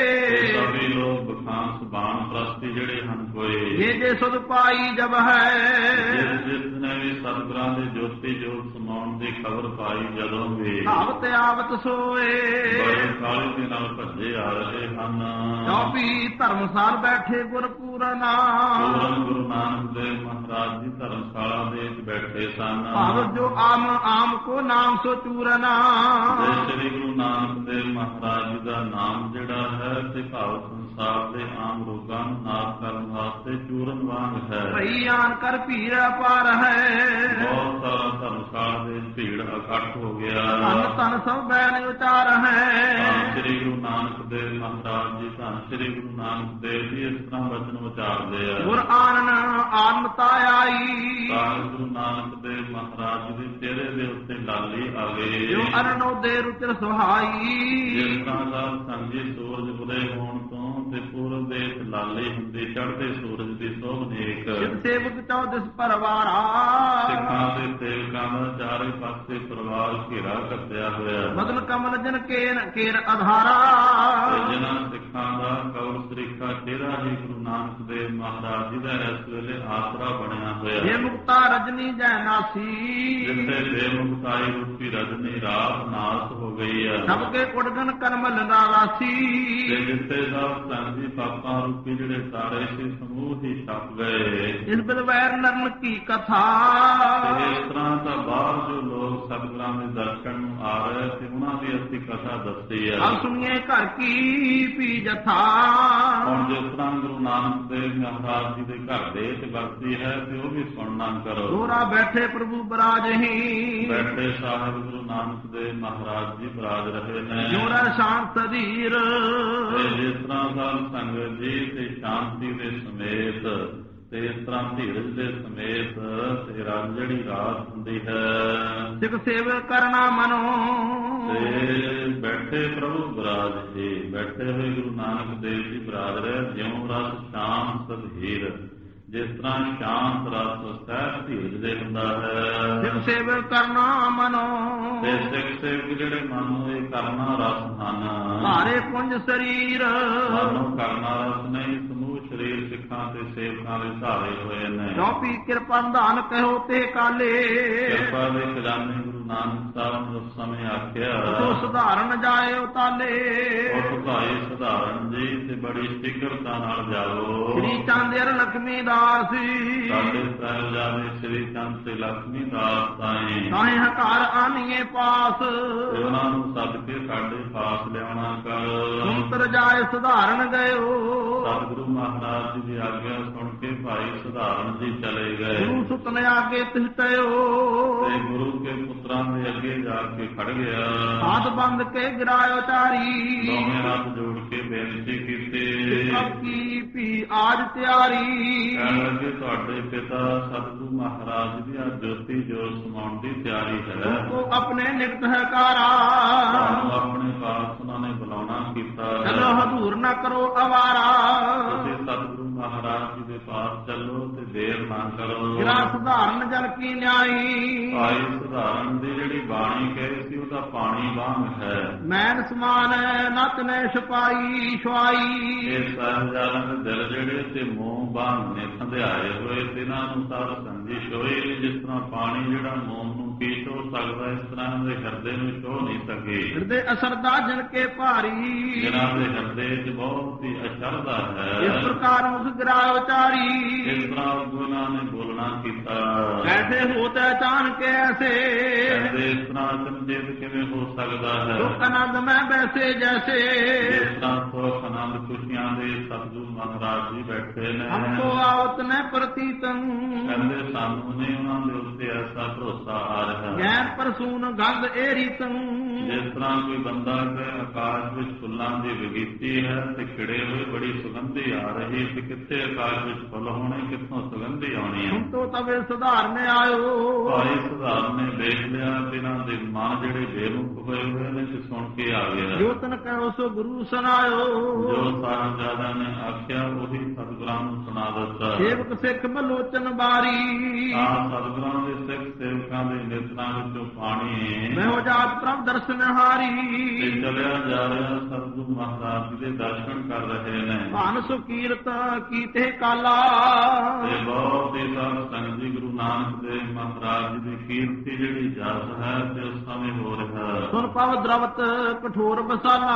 ਸਭੀ ਲੋਕ ਬਖਾਨ ਬਾਣ ਪ੍ਰਸਤੀ ਜਿਹੜੇ ਹਨ ਕੋਈ। ਜੇ ਜੇ ਸੁਧ ਪਾਈ ਜਬ ਹੈ। ਜਿਸ ਜਿਸ ਨੇ ਵੀ ਸਤਿਗੁਰਾਂ ਦੇ ਜੋਤੀ ਜੋਤ ਸਮਾਉਣ ਦੀ ਖਬਰ ਪਾਈ ਜਦੋਂ ਵੀ। ਆਵਤ ਆਵਤ ਸੋਏ। ਬੜੇ ਕਾਲੇ ਦੇ ਨਾਲ ਭੱਜੇ ਆ ਰਹੇ ਹਨ। ਚੌਪੀ ਧਰਮਸਾਲ ਬੈਠੇ ਗੁਰਪੂਰਨਾ। ਪੂਰਨ ਗੁਰੂ ਨਾਨਕ ਦੇਵ ਮਹਾਰਾਜ ਜੀ ਧਰਮਸ਼ਾਲਾ ਦੇ ਵਿੱਚ ਬੈਠੇ ਸਨ। ਭਾਵ ਜੋ ਆਮ ਆਮ ਕੋ ਨਾਮ ਸੋ ਚੂਰਨਾ। ਤੇ ਸ੍ਰੀ ਗੁਰੂ ਨਾਨਕ ਦੇਵ ਮਹਾਰਾਜ ਜੀ ਦਾ ਨਾਮ ਜਿਹੜਾ ਹੈ ਤੇ ਭਾਵ ਸੰਸਾਰ ਦੇ ਆਮ ਰੋਗਾਂ ਨੂੰ ਨਾਸ਼ ਕਰਨ ਵਾਸਤੇ ਚੂਰਨ ਵਾਂਗ ਹੈ। ਭਈ ਆਨ ਕਰ ਭੀੜ ਅਪਾਰ ਹੈ। ਬਹੁਤ ਸਾਰਾ ਧਰਮਸ਼ਾਲਾ ਦੇ ਭੀੜ ਇਕੱਠ ਹੋ ਗਿਆ। ਧਨ ਧਨ ਸਭ ਬੈਨ ਉਚਾਰ ਹੈ। ਧੰਨ ਸ੍ਰੀ ਗੁਰੂ ਨਾਨਕ ਦੇਵ ਮਹਾਰਾਜ ਜੀ ਧੰਨ ਸ੍ਰੀ ਗੁਰੂ ਨਾਨਕ ਦੇਵ ਜੀ ਇਸ ਤਰ੍ਹਾਂ ਵਚਨ ਉਚਾਰਦੇ ਆ। ਗੁਰ ਆਨਨ ਆਨਮਤਾ ਆਈ। ਧੰਨ ਗੁਰੂ ਨਾਨਕ ਦੇਵ ਮਹਾਰਾਜ ਜੀ ਦੇ ਚਿਹਰੇ ਦੇ ਉੱਤੇ ਲਾਲੀ ਆ ਗਈ। ਜੋ ਅਰਨੋ ਦੇ ਰੁਚਿਰ ਸੁਹਾਈ। ਜਿਸ ਤਰ੍ਹਾਂ ਦਾ ਸੰਜੀ ਸੂਰਜ ਉਦੇ ਹੋਣ ਤੋਂ ਤੇ ਪੂਰਬ ਦੇ ਲਾਲੀ ਹੁੰਦੀ ਚੜ੍ਹਦੇ ਸੂਰਜ ਦੀ ਸੋਭ ਨੇਕ। ਸਿੱਧ ਸੇਵਕ ਚੌਦਸ ਪਰਵਾਰਾ। ਸਿੱਖਾਂ ਦੇ ਸੇਵਕਾਂ ਦਾ ਚਾਰੇ ਪਾਸੇ ਪਰਿਵਾਰ ਘੇਰਾ ਕੱਤਿਆ ਹੋਇਆ। ਬਦਨ ਕਮਲ ਜਨ ਕੇਰ ਕੇਰ ਅਧਾਰਾ। ਤੇ ਜਿਨ੍ਹਾਂ ਸਿੱਖਾਂ ਦਾ ਕੌਲ ਸਰੀਖਾ ਚਿਹਰਾ ਹੀ ਗੁਰੂ ਨਾਨਕ ਦੇਵ ਮਹਾਰਾਜ ਜੀ ਦਾ ਇਸ ਵੇਲੇ ਆਸਰਾ ਬਣਿਆ ਹੋਇਆ। ਇਹ ਮੁਕਤਾ ਰਜਨੀ ਜੈ ਨਾਸੀ। ਜਿੱਥੇ ਬੇਮੁਕਤਾਈ ਰੂਪੀ ਰਜਨੀ ਰਾਤ ਨਾਸ ਹੋ ਗਈ ਹੈ। ਸਭ ਕੇ ਉਡਗਨ ਕਰਮਲ ਨਾਰਾਸੀ। ਤੇ ਜਿੱਥੇ ਸਭ ਸੰਜੀ ਪਾਪਾਂ ਰੂਪੀ ਜਿਹੜੇ ਤਾਰੇ ਸੀ ਸਮੂਹ ਹੀ ਛਪ ਗਏ। ਇਸ ਬਿਲਵੈਰ ਨਰਨ ਕੀ ਕਥਾ। ਤੇ ਇਸ ਤਰ੍ਹਾਂ ਤਾਂ ਬਾਹਰ ਜੋ ਲੋਕ ਸਤਿਗੁਰਾਂ ਦੇ ਦਰਸ਼ਨ ਨੂੰ ਆ ਰਹੇ ਤੇ ਉਹਨਾਂ ਦੀ ਅਸੀਂ ਕਥਾ ਦੱਸੀ ਹੈ। ਅਬ ਸੁਣੀਏ ਘਰ ਕੀ ਪੀ ਜਥਾ। ਹੁਣ ਜਿਸ ਤਰ੍ਹਾਂ ਗੁਰੂ ਨਾਨਕ ਦੇਵ ਮਹਾਰਾਜ ਜੀ ਦੇ ਘਰ ਦੇ ਵਿੱਚ ਵਰਤੀ ਹੈ ਤੇ ਉਹ ਵੀ ਸੁਣਨਾ ਕਰੋ। ਦੋਰਾ ਬੈਠੇ ਪ੍ਰਭੂ ਬਰਾਜਹੀ। ਬੈਠੇ ਸਾਹਿਬ ਗੁਰੂ ਨਾਨਕ ਦੇਵ ਮਹਾਰਾਜ ਜੀ ਬਰਾਜ ਰਹੇ ਨੇ। ਜੋਰਾ ਸ਼ਾਂਤ ਸਰੀਰ। ਤੇ ਜਿਸ ਤਰ੍ਹਾਂ ਸਾਧ ਸੰਗਤ ਜੀ ਤੇ ਸ਼ਾਂਤੀ ਦੇ ਸਮੇਤ ਤੇ ਇਸ ਤਰ੍ਹਾਂ ਧੀਰਜ ਦੇ ਸਮੇਤ ਤੇ ਰਾਤ ਜਿਹੜੀ ਰਾਤ ਹੁੰਦੀ ਹੈ। ਸਿੱਖ ਸੇਵ ਕਰਨਾ ਮਨੋ। ਤੇ ਬੈਠੇ ਪ੍ਰਭੂ ਬਰਾਜ ਜੀ ਬੈਠੇ ਹੋਏ ਗੁਰੂ ਨਾਨਕ ਦੇਵ ਜੀ ਬਰਾਜ ਰਹੇ। ਜਿਉਂ ਰਸ ਸ਼ਾਮ ਸਧੀਰ। ਜਿਸ ਤਰ੍ਹਾਂ ਸ਼ਾਂਤ ਰਸ ਸਹਿਜ ਧੀਰਜ ਦੇ ਹੁੰਦਾ ਹੈ। ਸਿੱਖ ਸੇਵ ਕਰਨਾ ਮਨੋ। ਤੇ ਸਿੱਖ ਸੇਵਕ ਜਿਹੜੇ ਮਨ ਨੂੰ ਇਹ ਕਰਨਾ ਰਸ ਹਨ। ਭਾਰੇ ਪੁੰਜ ਸਰੀਰ। ਮਨ ਨੂੰ ਕਰਨਾ ਰਸ ਨਹੀਂ ਸਮੂਹ ਸਰੀਰ ਸਿੱਖਾਂ ਤੇ ਸੇਵਕਾਂ ਦੇ ਸਹਾਰੇ ਹੋਏ ਨੇ। ਚੌਪੀ ਕਿਰਪਾ ਧਾਨ ਕਹੋ ਤੇ ਕਾਲੇ। ਕਿਰਪਾ ਦੇ ਖਜ਼ਾਨੇ ਗੁਰੂ ਨਾਨਕ ਸਾਹਿਬ ਨੇ ਉਸ ਸਮੇਂ ਆਖਿਆ। ਸੋ ਸੁਧਾਰਨ ਜਾਏ ਉਤਾਲੇ। ਉਹ ਭਾਈ ਸੁਧਾਰਨ ਜੀ ਤੇ ਬੜੀ ਸਿਕਰਤਾ ਨਾਲ ਜਾਓ। ਸ੍ਰੀ ਚੰਦਰ ਲక్ష్ਮੀ ਦਾਸ। ਸਾਡੇ ਸਾਹਿਬਜ਼ਾਦੇ ਸ੍ਰੀ ਚੰਦ ਤੇ ਲక్ష్ਮੀ ਦਾਸ ਤਾਈਂ। ਤਾਹੀਂ ਹਕਾਰ ਆਨੀਏ ਪਾਸ। ਉਹਨਾਂ ਨੂੰ ਸੱਦ ਕੇ ਸਾਡੇ ਪਾਸ ਲਿਆਉਣਾ ਕਰ। ਸੁੰਤਰ ਜਾਏ ਸੁਧਾਰਨ ਗਇਓ। ਸਤਿਗੁਰੂ ਮਹਾਰਾਜ ਜੀ ਦੀ ਆਗਿਆ ਸੁਣ ਕੇ ਭਾਈ ਸੁਧਾਰਨ ਜੀ ਚਲੇ ਗਏ। ਗੁਰੂ ਸੁਤਨ ਆਗੇ ਤਿਸਟਿਓ। ਤੇ ਗੁਰੂ ਕੇ ਪੁੱਤਰਾਂ ਦੇ ਅੱਗੇ ਜਾ ਕੇ ਖੜ ਗਿਆ। ਹੱਥ ਬੰਦ ਕੇ ਗਿਰਾਇਓ ਚਾਰੀ। ਦੋਵੇਂ ਹੱਥ ਜੋੜ ਕੇ ਬੇਨਤੀ ਕੀਤੀ। ਸਭ ਕੀ ਭੀ ਆਜ ਤਿਆਰੀ। ਕਹਿਣ ਲੱਗੇ ਤੁਹਾਡੇ ਪਿਤਾ ਸਤਿਗੁਰੂ ਮਹਾਰਾਜ ਦੀ ਆ ਜੋਤੀ ਜੋਤ ਸਮਾਉਣ ਦੀ ਤਿਆਰੀ ਹੈ। ਉਹ ਆਪਣੇ ਨਿਕਟ ਹੈ ਕਾਰਾ। ਤੁਹਾਨੂੰ ਆਪਣੇ ਪਾਸ ਉਹਨਾਂ ਨੇ ਬੁਲਾਉਣਾ ਕੀਤਾ। ਚਲੋ ਹਜ਼ੂਰ ਨਾ ਕਰੋ ਅਵਾਰਾ। ਤੁਸੀਂ ਸਤਿਗੁਰੂ ਮਹਾਰਾਜ ਜੀ ਦੇ ਪਾਸ ਚੱਲੋ ਤੇ ਦੇਰ ਨਾ ਕਰੋ। ਗਿਰਾ ਸੁਧਾਰਨ ਜਲ ਕੀ ਨਿਆਈ। ਭਾਈ ਸੁਧਾਰਨ ਦੀ ਜਿਹੜੀ ਬਾਣੀ ਕਹੀ ਸੀ ਉਹਦਾ ਪਾਣੀ ਵਾਂਗ ਹੈ। ਮੈਨ ਸਮਾਨ ਨਤ ਨੇ ਛਪਾਈ ਛੁਆਈ। ਇਹ ਸਾਹਿਬਜ਼ਾਦਿਆਂ ਦੇ ਦਿਲ ਜਿਹੜੇ ਤੇ ਮੋਹ ਵਾਂਗ ਨੇ ਸੰਧਿਆਏ ਹੋਏ ਤੇ ਇਹਨਾਂ ਨੂੰ ਸਾਰ ਸੰਜੀ ਛੋਏ। ਜਿਸ ਤਰ੍ਹਾਂ ਪਾਣੀ ਜਿਹੜਾ ਮੋਹ ਨੂੰ ਪੀ ਛੋ ਸਕਦਾ ਇਸ ਤਰ੍ਹਾਂ ਦੇ ਹਿਰਦੇ ਨੂੰ ਛੋ ਨਹੀਂ ਸਕੇ। ਹਿਰਦੇ ਅਸਰਦਾ ਜਨ ਕੇ ਭਾਰੀ। ਜਿਹਨਾਂ ਦੇ ਹਿਰਦੇ 'ਚ ਬਹੁਤ ਹੀ ਅਸ਼ਰਦਾ ਹੈ। ਇਸ ਪ੍ਰਕਾਰ ਮੁਖ ਗਿਰਾਇਓ ਚਾਰੀ। ਇਸ ਤਰ੍ਹਾਂ ਗੁਰਾਂ ਨੇ ਬੋਲਣਾ ਕੀਤਾ। ਐਸੇ ਹੋਤੇ ਅਚਾਨਕ ਐਸੇ। ਕਹਿੰਦੇ ਇਸ ਤਰ੍ਹਾਂ ਅਚਨਚੇਤ ਕਿਵੇਂ ਹੋ ਸਕਦਾ ਹੈ। ਸੁਖ ਆਨੰਦ ਮੈਂ ਵੈਸੇ ਜੈਸੇ ਇਸ ਤਰ੍ਹਾਂ ਸੁਖ ਆਨੰਦ ਖੁਸ਼ੀਆਂ ਦੇ ਸਤਿਗੁਰੂ ਮਹਾਰਾਜ ਜੀ ਬੈਠੇ ਨੇ। ਹਮ ਕੋ ਆਵਤ ਨ ਪ੍ਰਤੀਤੰ ਕਹਿੰਦੇ ਸਾਨੂੰ ਨਹੀਂ ਉਹਨਾਂ ਦੇ ਉੱਤੇ ਐਸਾ ਭਰੋਸਾ ਆ ਰਿਹਾ। ਗੈਰ ਪਰਸੂਨ ਗੰਧ ਏ ਰੀਤੰ ਜਿਸ ਤਰ੍ਹਾਂ ਕੋਈ ਬੰਦਾ ਕਿ ਆਕਾਸ਼ ਵਿੱਚ ਫੁੱਲਾਂ ਦੀ ਬਗੀਚੀ ਹੈ ਤੇ ਖਿੜੇ ਹੋਏ ਬੜੀ ਸੁਗੰਧੀ ਆ ਰਹੀ ਤੇ ਕਿੱਥੇ ਆਕਾਸ਼ ਵਿੱਚ ਫੁੱਲ ਹੋਣੇ, ਕਿੱਥੋਂ ਸੁਗੰਧੀ ਆਉਣੀ ਹੈ। ਹੁਣ ਤੋਂ ਤਵੇ ਸੁਧਾਰਨੇ ਆਇਓ। ਭਾਈ ਸੁਧਾਰ ਨੇ ਦੇਖ ਲਿਆ ਕਿ ਇਹਨਾਂ ਦੇ ਮਨ ਜਿਹੜੇ ਬੇਮੁਖ ਹੋਏ ਹੋਏ ਨੇ ਤੇ ਸੁਣ ਕੇ ਆ ਗਿਆ। ਜੋ ਤਨ ਕਹੋ ਸੋ ਗੁਰੂ ਸੁਨਾਇਓ। ਜੋ ਸਾਹਿਬਜ਼ਾਦਾ ਨੇ ਆਖਿਆ ਉਹੀ ਸਤਿਗੁਰਾਂ ਨੂੰ ਸੁਣਾ ਦਿੱਤਾ। ਸੇਵਕ ਸਿੱਖ ਬਲੋਚਨ ਬਾਰੀ ਤਾਂ ਸਤਿਗੁਰਾਂ ਦੇ ਸਿੱਖ ਸੇਵਕਾਂ ਦੇ ਨੇਤਰਾਂ ਵਿੱਚੋਂ ਪਾਣੀ ਮੈਂ ਹੋ ਜਾਤ ਪ੍ਰਭ ਦਰਸ਼ਨ ਹਾਰੀ। ਤੇ ਚਲਿਆ ਜਾ ਰਿਹਾ ਸਤਿਗੁਰੂ ਮਹਾਰਾਜ ਜੀ ਦੇ ਦਰਸ਼ਨ ਕਰ ਰਹੇ ਨੇ। ਧਨ ਸੁਕੀਰਤ ਕੀਤੇ ਕਾਲਾ ਤੇ ਬਹੁਤ ਹੀ ਸਾਧ ਸੰਗਤ ਜੀ ਗੁਰੂ ਨਾਨਕ ਦੇਵ ਮਹਾਰਾਜ ਜੀ ਦੀ ਕੀਰਤੀ ਜਿਹੜੀ ਜਸ ਹੈ ਤੇ ਉਸ ਸਮੇਂ ਹੋ ਰਿਹਾ। ਸੁਨ ਪਵ ਦਰਵਤ ਕਠੋਰ ਬਸਾਲਾ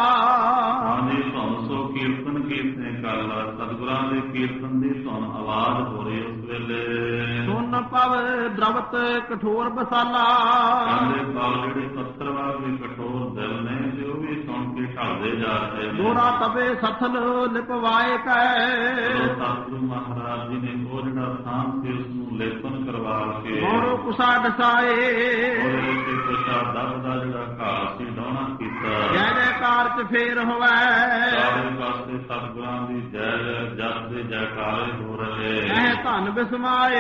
ਹਾਂਜੀ ਧੁਨ ਸੋ ਕੀਰਤਨ ਕੀਤੇ ਕਾਲਾ। ਸਤਿਗੁਰਾਂ ਦੇ ਕੀਰਤਨ ਦੀ ਧੁਨ ਆਵਾਜ਼ ਹੋ ਰਹੀ ਉਸ ਵੇਲੇ। ਸੁਨ ਪਵ ਦਰਵਤ ਕਠੋਰ ਬਸਾਲਾ ਕਹਿੰਦੇ ਪਵ ਜਿਹੜੇ ਪੱਥਰ ਵਾਂਗ ਵੀ ਕਠੋਰ ਦਿਲ ਨੇ ਤੇ ਉਹ ਵੀ ਸੁਣ ਕੇ ਢਲਦੇ ਜਾ ਰਹੇ ਨੇ। ਦੋਰਾ ਤਵੇ ਸਥਲ ਲਿਪਵਾਏ ਕੈ ਸਤਿਗੁਰੂ ਮਹਾਰਾਜ ਜੀ ਨੇ ਉਹ ਜਿਹੜਾ ਥਾਂ ਸੀ ਉਸ ਨੂੰ ਲੇਪਨ ਕਰਵਾ ਕੇ ਮੋਰੋ ਕੁਸਾ ਡਸਾਏ ਉਹਦੇ ਉੱਤੇ ਕੁਸ਼ਾ ਦਬ ਦਾ ਜਿਹੜਾ ਘਾਹ ਸੀ ਡਾਉਣਾ ਕੀਤਾ। ਜੈ ਜੈਕਾਰ ਚ ਫੇਰ ਹੋਵੈ ਸਾਰੇ ਪਾਸੇ ਸਤਿਗੁਰਾਂ ਦੀ ਜੈ ਜਸ ਦੇ ਜੈਕਾਰੇ ਹੋ ਰਹੇ। ਐ ਧਨ ਬਿਸਮਾਏ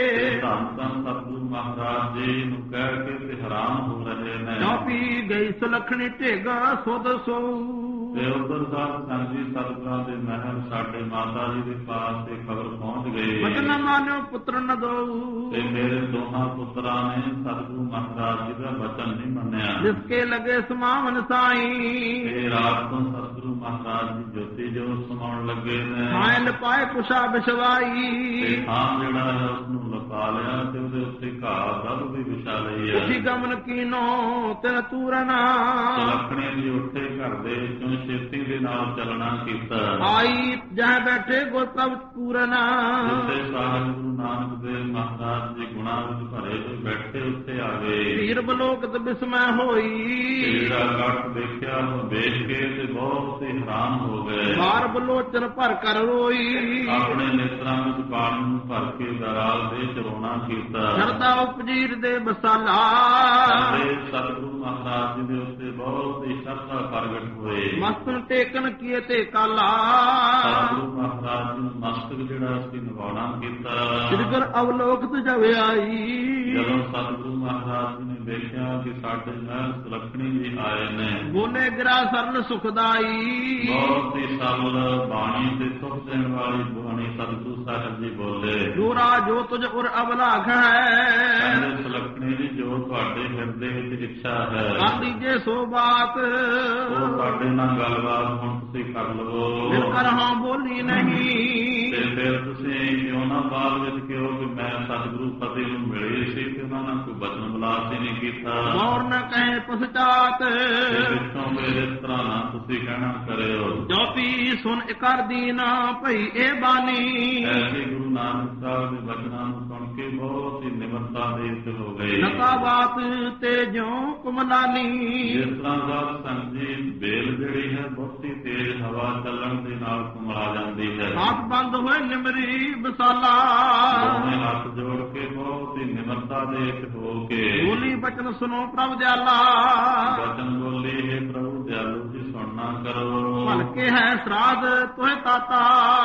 ਧੰਨ ਧੰਨ ਸਤਿਗੁਰੂ ਮਹਾਰਾਜ ਜੀ ਨੂੰ ਕਹਿ ਕੇ ਤੇ ਹੈਰਾਨ ਹੋ ਰਹੇ ਨੇ। ਚੌਪੀ ਗਈ ਸੁਲਖਣੀ ਢੇਗਾ ਸੁਧ ਸੋ ਤੇ ਉਧਰ ਸਾਧ ਸੰਗਤ ਜੀ ਸਤਿਗੁਰਾਂ ਦੇ ਮਹਿਲ ਸਾਡੇ ਮਾਤਾ ਜੀ ਦੇ ਪਾਸ ਤੇ ਖਬਰ ਪਹੁੰਚ ਗਈ। ਬਚਨ ਮਾਨਿਓ ਪੁੱਤਰ ਨ ਦੋ ਤੇ ਮੇਰੇ ਦੋਹਾਂ ਪੁੱਤਰਾਂ ਨੇ ਸਤਿਗੁਰੂ ਮਹਾਰਾਜ ਜੀ ਦਾ ਬਚਨ ਨਹੀਂ ਮੰਨਿਆ। ਜਿਸਕੇ ਲਗੇ ਸਮਾਵਨ ਸਾਈ ਤੇ ਰਾਤ ਤੋਂ ਸਤਿਗੁਰੂ ਮਹਾਰਾਜ ਜੀ ਜੋਤੀ ਜੋਤ ਸਮਾਉਣ ਲੱਗੇ ਨੇ। ਹਾਇ ਲਪਾਏ ਕੁਸ਼ਾ ਬਿਛਵਾਈ ਤੇ ਥਾਂ ਜਿਹੜਾ ਹੈ ਉਸ ਨੂੰ ਲਪਾ ਲਿਆ ਤੇ ਉਹਦੇ ਉੱਤੇ ਘਾਹ ਦਬ ਵੀ ਵਿਛਾ ਲਈ ਹੈ। ਉਠੀ ਗਮਨ ਕੀਨੋ ਤਿਨ ਤੂਰਨਾ ਸੁਲੱਖਣੇ ਦੀ ਉੱਠੇ ਘਰ ਦੇ ਵਿੱਚੋਂ ਛੇਤੀ ਦੇ ਨਾਲ ਚੱਲਣਾ ਕੀਤਾ। ਆਈ ਜਹ ਬੈਠੇ ਗੁਰਪ੍ਰਭ ਪੂਰਨਾ ਜਿੱਥੇ ਸਾਹਿਬ ਗੁਰੂ ਨਾਨਕ ਦੇਵ ਮਹਾਰਾਜ ਜੀ ਗੁਣਾਂ ਵਿੱਚ ਭਰੇ ਹੋਏ ਬੈਠੇ ਉੱਥੇ ਆ ਗਏ। ਧੀਰ ਬਲੋਕਤ ਬਿਸਮੈ ਹੋਈ ਜਿਹੜਾ ਕੱਟ ਦੇਖਿਆ ਉਹ ਵੇਖ ਕੇ ਤੇ ਬਹੁਤ ਹੀ ਹੈਰਾਨ ਹੋ ਗਏ। ਬਾਰ ਬਲੋਚਨ ਭਰ ਕਰ ਰੋਈ ਆਪਣੇ ਨੇਤਰਾਂ ਵਿੱਚ ਪਾਣੀ ਨੂੰ ਭਰ ਕੇ ਦਰਾਲ ਦੇ ਚਰੋਣਾ ਕੀਤਾ। ਸ਼ਰਦਾ ਉਪਜੀਰ ਦੇ ਬਸਾਲਾ ਤੇ ਸਤਿਗੁਰੂ ਮਹਾਰਾਜ ਜੀ ਦੇ ਉੱਤੇ ਬਹੁਤ ਹੀ ਸ਼ਰਧਾ ਪ੍ਰਗਟ ਹੋਏ। ਮਸਤਨ ਟੇਕਨ ਕੀਏ ਤੇ ਕਾਲਾ ਸਤਿਗੁਰੂ ਮਹਾਰਾਜ ਜੀ ਨੂੰ ਮਸਤਕ ਜਿਹੜਾ ਅਸੀਂ ਨਿਵਾਉਣਾ ਕੀਤਾ। ਸ੍ਰੀ ਗੁਰ ਅਵਲੋਕਤ ਜਬ ਆਈ ਜਦੋਂ ਸਤਿਗੁਰੂ ਮਹਾਰਾਜ ਜੀ ਨੇ ਦੇਖਿਆ ਕਿ ਸਾਡੇ ਮਹਿਲ ਸੁਲੱਖਣੀ ਜੀ ਆਏ ਨੇ। ਬੋਲੇ ਗਿਰਾ ਸਰਲ ਸੁਖਦਾਈ ਬਹੁਤ ਹੀ ਸਰਲ ਬਾਣੀ ਤੇ ਸੁਖ ਦੇਣ ਵਾਲੀ ਬਾਣੀ ਸਤਿਗੁਰੂ ਸਾਹਿਬ ਜੀ ਬੋਲੇ। ਦੋਰਾ ਜੋ ਤੁਝ ਉਰ ਅਬਲਾਖ ਹੈ ਕਹਿੰਦੇ ਸੁਲੱਖਣੀ ਜੀ ਜੋ ਤੁਹਾਡੇ ਹਿਰਦੇ ਵਿੱਚ ਇੱਛਾ ਹੈ ਆਂਦੀ ਜੇ ਸੋ ਬਾਤ ਉਹ ਤੁਹਾਡੇ ਨਾਲ ਗੱਲਬਾਤ ਹੁਣ ਤੁਸੀਂ ਕਰ ਲਵੋ। ਫਿਰ ਕਰ ਹਾਂ ਬੋਲੀ ਨਹੀਂ ਤੇ ਫਿਰ ਤੁਸੀਂ ਕਿਉਂ ਨਾ ਬਾਅਦ ਵਿੱਚ ਕਿਹੋ ਕਿ ਮੈਂ ਸਤਿਗੁਰੂ ਪਤੀ ਨੂੰ ਮਿਲੇ ਸੀ ਤੇ ਉਹਨਾਂ ਨਾਲ ਕੋਈ ਬਚਨ ਬਲਾਸ ਹੀ ਨਹੀਂ ਕੀਤਾ। ਗੌਰ ਨ ਕਹੇ ਪਛਤਾਤ ਵਿੱਚੋਂ ਮੇਰੇ ਇਸ ਤਰ੍ਹਾਂ ਨਾ ਤੁਸੀਂ ਕਹਿਣਾ ਕਰਿਓ। ਜੋਪੀ ਸੁਨ ਇਕਰ ਦੀਨਾ ਭਈ ਇਹ ਬਾਣੀ ਐਸੇ ਗੁਰੂ ਨਾਨਕ ਸਾਹਿਬ ਦੇ ਬਚਨਾਂ ਨੂੰ ਸੁਣ ਕੇ ਬਹੁਤ ਹੀ ਨਿਮਰਤਾ ਦੇ ਉੱਤੇ ਹੋ ਗਏ। ਨਕਾ ਬਾਤ ਤੇ ਜਿਉ ਕੁਮਲਾਨੀ ਜਿਸ ਤਰ੍ਹਾਂ ਸਾਧ ਸੰਗਤ ਜੀ ਬੇਲ ਜਿਹੜੀ ਹੈ ਬਹੁਤੀ ਤੇਜ਼ ਹਵਾ ਚੱਲਣ ਦੇ ਨਾਲ ਕੁਮਲਾ ਜਾਂਦੀ ਹੈ। ਹੱਥ ਬੰਦ ਹੋਏ ਨਿਮਰੀ ਬਸਾਲਾ ਦੋਵੇਂ ਹੱਥ ਜੋੜ ਕੇ ਬਹੁਤ ਹੀ ਨਿਮਰਤਾ ਦੇ ਵਿੱਚ ਹੋ ਕੇ ਬੋਲੀ ਬਚਨ ਸੁਨੋ ਪ੍ਰਭ ਦਿਆਲਾ ਬਚਨ ਬੋਲੀ ਹੈ ਪ੍ਰਭੂ ਦਿਆਲੂ ਜੀ ਸੁਣਨਾ ਕਰੋ। ਭਲਕੇ ਹੈ ਸਰਾਧ ਤੋਏ ਤਾਤਾ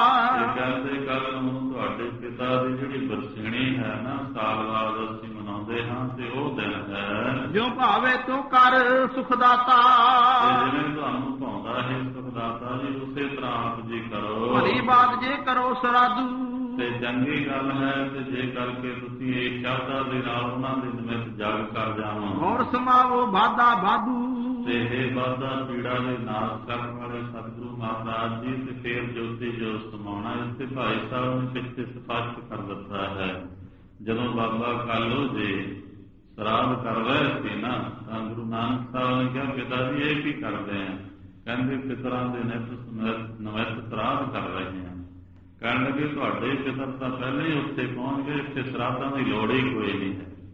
ਕਹਿੰਦੇ ਕੱਲ ਨੂੰ ਤੁਹਾਡੇ ਪਿਤਾ ਦੀ ਜਿਹੜੀ ਬਰਸੀਣੀ ਹੈ ਨਾ ਸਾਲ ਬਾਅਦ ਅਸੀਂ ਮਨਾਉਂਦੇ ਹਾਂ ਤੇ ਉਹ ਦਿਨ ਹੈ ਜੋ ਭਾਵੇ ਤੂੰ ਕਰ ਸੁਖ ਦਾਤਾ ਜਿਵੇਂ ਤੁਹਾਨੂੰ ਭਾਉਂਦਾ ਹੈ ਸੁਖ ਦਾਤਾ ਜੀ ਉਸੇ ਤਰ੍ਹਾਂ ਆਪ ਜੀ ਕਰੋ। ਭਲੀ ਬਾਤ ਜੇ ਕਰੋ ਸਰਾਧੂ ਤੇ ਚੰਗੀ ਗੱਲ ਹੈ ਤੇ ਜੇ ਕਰਕੇ ਤੁਸੀਂ ਇਹ ਸ਼ਬਦਾਂ ਦੇ ਨਾਲ ਉਹਨਾਂ ਦੇ ਨਿਮਿਤ ਜਗ ਕਰ ਜਾਵਾਂ। ਹੋਰ ਸਮਾਵੋ ਬਾਦਾ ਬਾਦੂ ਤੇ ਇਹ ਬਾਦਾ ਪੀੜਾ ਦੇ ਨਾਸ਼ ਕਰਨ ਵਾਲੇ ਸਤਿਗੁਰੂ ਮਹਾਰਾਜ ਜੀ ਤੇ ਫੇਰ ਜੋਤੀ ਜੋ ਸਮਾਉਣਾ। ਇਸ ਤੇ ਭਾਈ ਸਾਹਿਬ ਨੇ ਪਿੱਛੇ ਸਪਸ਼ਟ ਕਰ ਦਿੱਤਾ ਹੈ। ਜਦੋਂ ਬਾਬਾ ਕਾਲੂ ਜੀ ਸ਼ਰਾਧ ਕਰ ਰਹੇ ਸੀ ਨਾ ਤਾਂ ਗੁਰੂ ਨਾਨਕ ਸਾਹਿਬ ਨੇ ਕਿਹਾ ਪਿਤਾ ਜੀ ਇਹ ਕੀ ਕਰਦੇ ਆ? ਕਹਿੰਦੇ ਪਿਤਰਾਂ ਦੇ ਨਿਤ ਨਵਿਤ ਸ਼ਰਾਧ ਕਰ ਰਹੇ ਹਾਂ। ਕਹਿਣ ਲੱਗੇ ਤੁਹਾਡੇ ਪਿਤਰ ਤਾਂ ਪਹਿਲਾਂ ਹੀ ਉੱਥੇ ਪਹੁੰਚ ਗਏ, ਇੱਥੇ ਸ਼ਰਾਧਾਂ ਦੀ ਲੋੜ ਹੀ ਕੋਈ ਨਹੀਂ ਹੈ।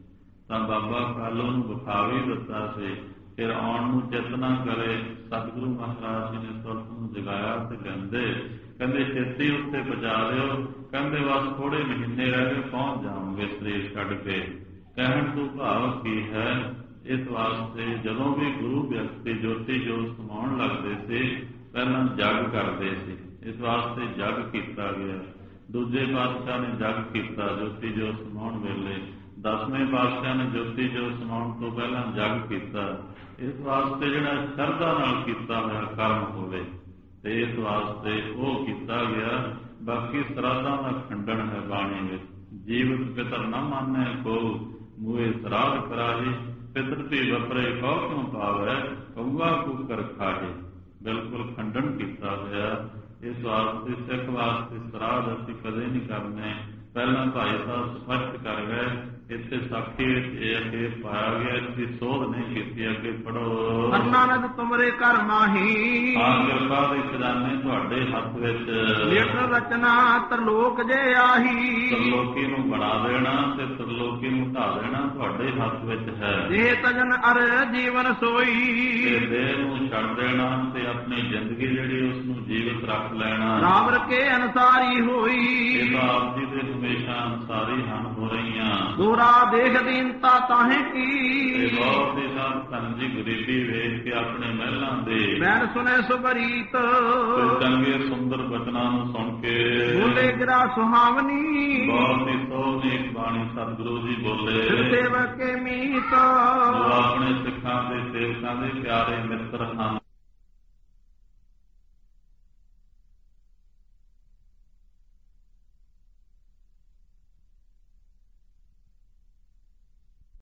ਤਾਂ ਬਾਬਾ ਕਾਲੂ ਨੂੰ ਵਿਖਾ ਵੀ ਦਿੱਤਾ ਸੀ। ਫਿਰ ਆਉਣ ਨੂੰ ਚਿੱਤ ਨਾ ਕਰੇ, ਸਤਿਗੁਰੂ ਮਹਾਰਾਜ ਜੀ ਨੇ ਸੁਰਤ ਨੂੰ ਜਗਾਇਆ ਤੇ ਕਹਿੰਦੇ ਕਹਿੰਦੇ ਛੇਤੀ ਉੱਥੇ ਪਹੁੰਚਾ ਦਿਓ। ਕਹਿੰਦੇ ਬਸ ਥੋੜੇ ਮਹੀਨੇ ਰਹਿ ਗਏ, ਪਹੁੰਚ ਜਾਵਾਂਗੇ ਸਰੀਰ ਛੱਡ ਕੇ। ਕਹਿਣ ਤੋਂ ਭਾਵ ਕੀ ਹੈ, ਇਸ ਵਾਸਤੇ ਜਦੋਂ ਵੀ ਗੁਰੂ ਵਿਅਕਤੀ ਜੋਤੀ ਜੋਤ ਸਮਾਉਣ ਲੱਗਦੇ ਸੀ, ਪਹਿਲਾਂ ਜਗ ਕਰਦੇ ਸੀ। ਇਸ ਵਾਸਤੇ ਜਗ ਕੀਤਾ ਗਿਆ। ਦੂਜੇ ਪਾਤਸ਼ਾਹ ਨੇ ਜਗ ਕੀਤਾ ਜੋਤੀ ਜੋਤ ਸਮਾਉਣ ਵੇਲੇ। ਦਸਵੇਂ ਪਾਤਸ਼ਾਹ ਨੇ ਜੋਤੀ ਜੋਤ ਸਮਾਉਣ ਤੋਂ ਪਹਿਲਾਂ ਜਗ ਕੀਤਾ। ਇਸ ਵਾਸਤੇ ਜਿਹੜਾ ਸ਼ਰਧਾ ਨਾਲ ਕੀਤਾ ਹੋਇਆ ਕਰਮ ਹੋਵੇ, ਤੇ ਇਸ ਵਾਸਤੇ ਉਹ ਕੀਤਾ ਗਿਆ। ਬਾਕੀ ਸ਼ਰਾਧਾਂ ਦਾ ਖੰਡਨ ਹੈ ਬਾਣੀ ਵਿੱਚ। ਜੀਵਤ ਪਿਤਰ ਨਾ ਮਾਨੈ ਕੋ, ਮੂਹੇ ਸ਼ਰਾਧ ਕਰਾਹੀ। ਪਿਤਰ ਧੀ ਵਪਰੇ ਕਉ ਕਿਉ ਪਾਵੈ, ਕਊਆ ਕੂਕਰ ਖਾਹੇ। ਬਿਲਕੁਲ ਖੰਡਨ ਕੀਤਾ ਹੋਇਆ। ਇਸ ਵਾਸਤੇ ਸਿੱਖ ਵਾਸਤੇ ਸ਼ਰਾਧ ਅਸੀਂ ਕਦੇ ਨਹੀਂ ਕਰਨੇ। ਪਹਿਲਾਂ ਭਾਈ ਸਾਹਿਬ ਸਪਸ਼ਟ ਕਰ ਗਏ। ਇੱਥੇ ਸਾਖੀ ਵਿੱਚ ਇਹ ਅੱਗੇ ਪਾਇਆ ਗਿਆ, ਇਸਦੀ ਸੋਧ ਨਹੀਂ ਕੀਤੀ। ਅੱਗੇ ਪੜੋ। ਨਾਨਕ ਤੁਮਰੇ ਘਰ ਮਾਹੀ, ਆਹ ਕਿਰਪਾ ਦੇ ਖਜ਼ਾਨੇ ਤੁਹਾਡੇ ਹੱਥ ਵਿੱਚ। ਲੇਖ ਰਚਨਾ ਤਰਲੋਕ ਜੇ ਆਹੀ, ਤਰਲੋਕੀ ਨੂੰ ਬਣਾ ਦੇਣਾ ਤੇ ਤਰਲੋਕੀ ਨੂੰ ਢਾ ਦੇਣਾ ਤੁਹਾਡੇ ਹੱਥ ਵਿੱਚ ਹੈ। ਜੇ ਤਜਨ ਅਰ ਜੀਵਨ ਸੋਈ, ਤੇ ਦੇਹ ਨੂੰ ਛੱਡ ਦੇਣਾ ਤੇ ਆਪਣੀ ਜ਼ਿੰਦਗੀ ਜਿਹੜੀ ਉਸ ਨੂੰ ਜੀਵਤ ਰੱਖ ਲੈਣਾ। ਰਾਮ ਕੇ ਅਨਸਾਰੀ ਹੋਈ, ਇਹ ਤਾਂ ਆਪ ਜੀ ਦੇ ਹਮੇਸ਼ਾ ਅਨਸਾਰੀ ਹਨ ਹੋ ਰਹੀਆਂ। ਦੋਰਾ ਦੇਖ ਦੀਨਤਾ ਤਾਹੇ ਕੀ, ਬਹੁਤ ਹੀ ਸਾਧ ਸੰਤ ਜੀ ਗਰੀਬੀ ਵੇਖ ਕੇ ਆਪਣੇ ਮਹਿਲਾਂ ਦੇ ਮੈਨ ਸੁਨੇ ਸੁਬਰੀਤ, ਚੰਗੇ ਸੁੰਦਰ ਬਚਨਾਂ ਨੂੰ ਸੁਣ ਕੇ ਬੋਲੇ ਗਿਰਾ ਸੁਹਾਵਨੀ। ਬਹੁਤ ਹੀ ਸੋਹਣੀ ਬਾਣੀ ਸਤਿਗੁਰੂ ਜੀ ਬੋਲੇ। ਸੇਵਕ ਕੇ ਮੀਤ, ਜੋ ਆਪਣੇ ਸਿੱਖਾਂ ਦੇ ਸੇਵਕਾਂ ਦੇ ਪਿਆਰੇ ਮਿੱਤਰ ਹਨ,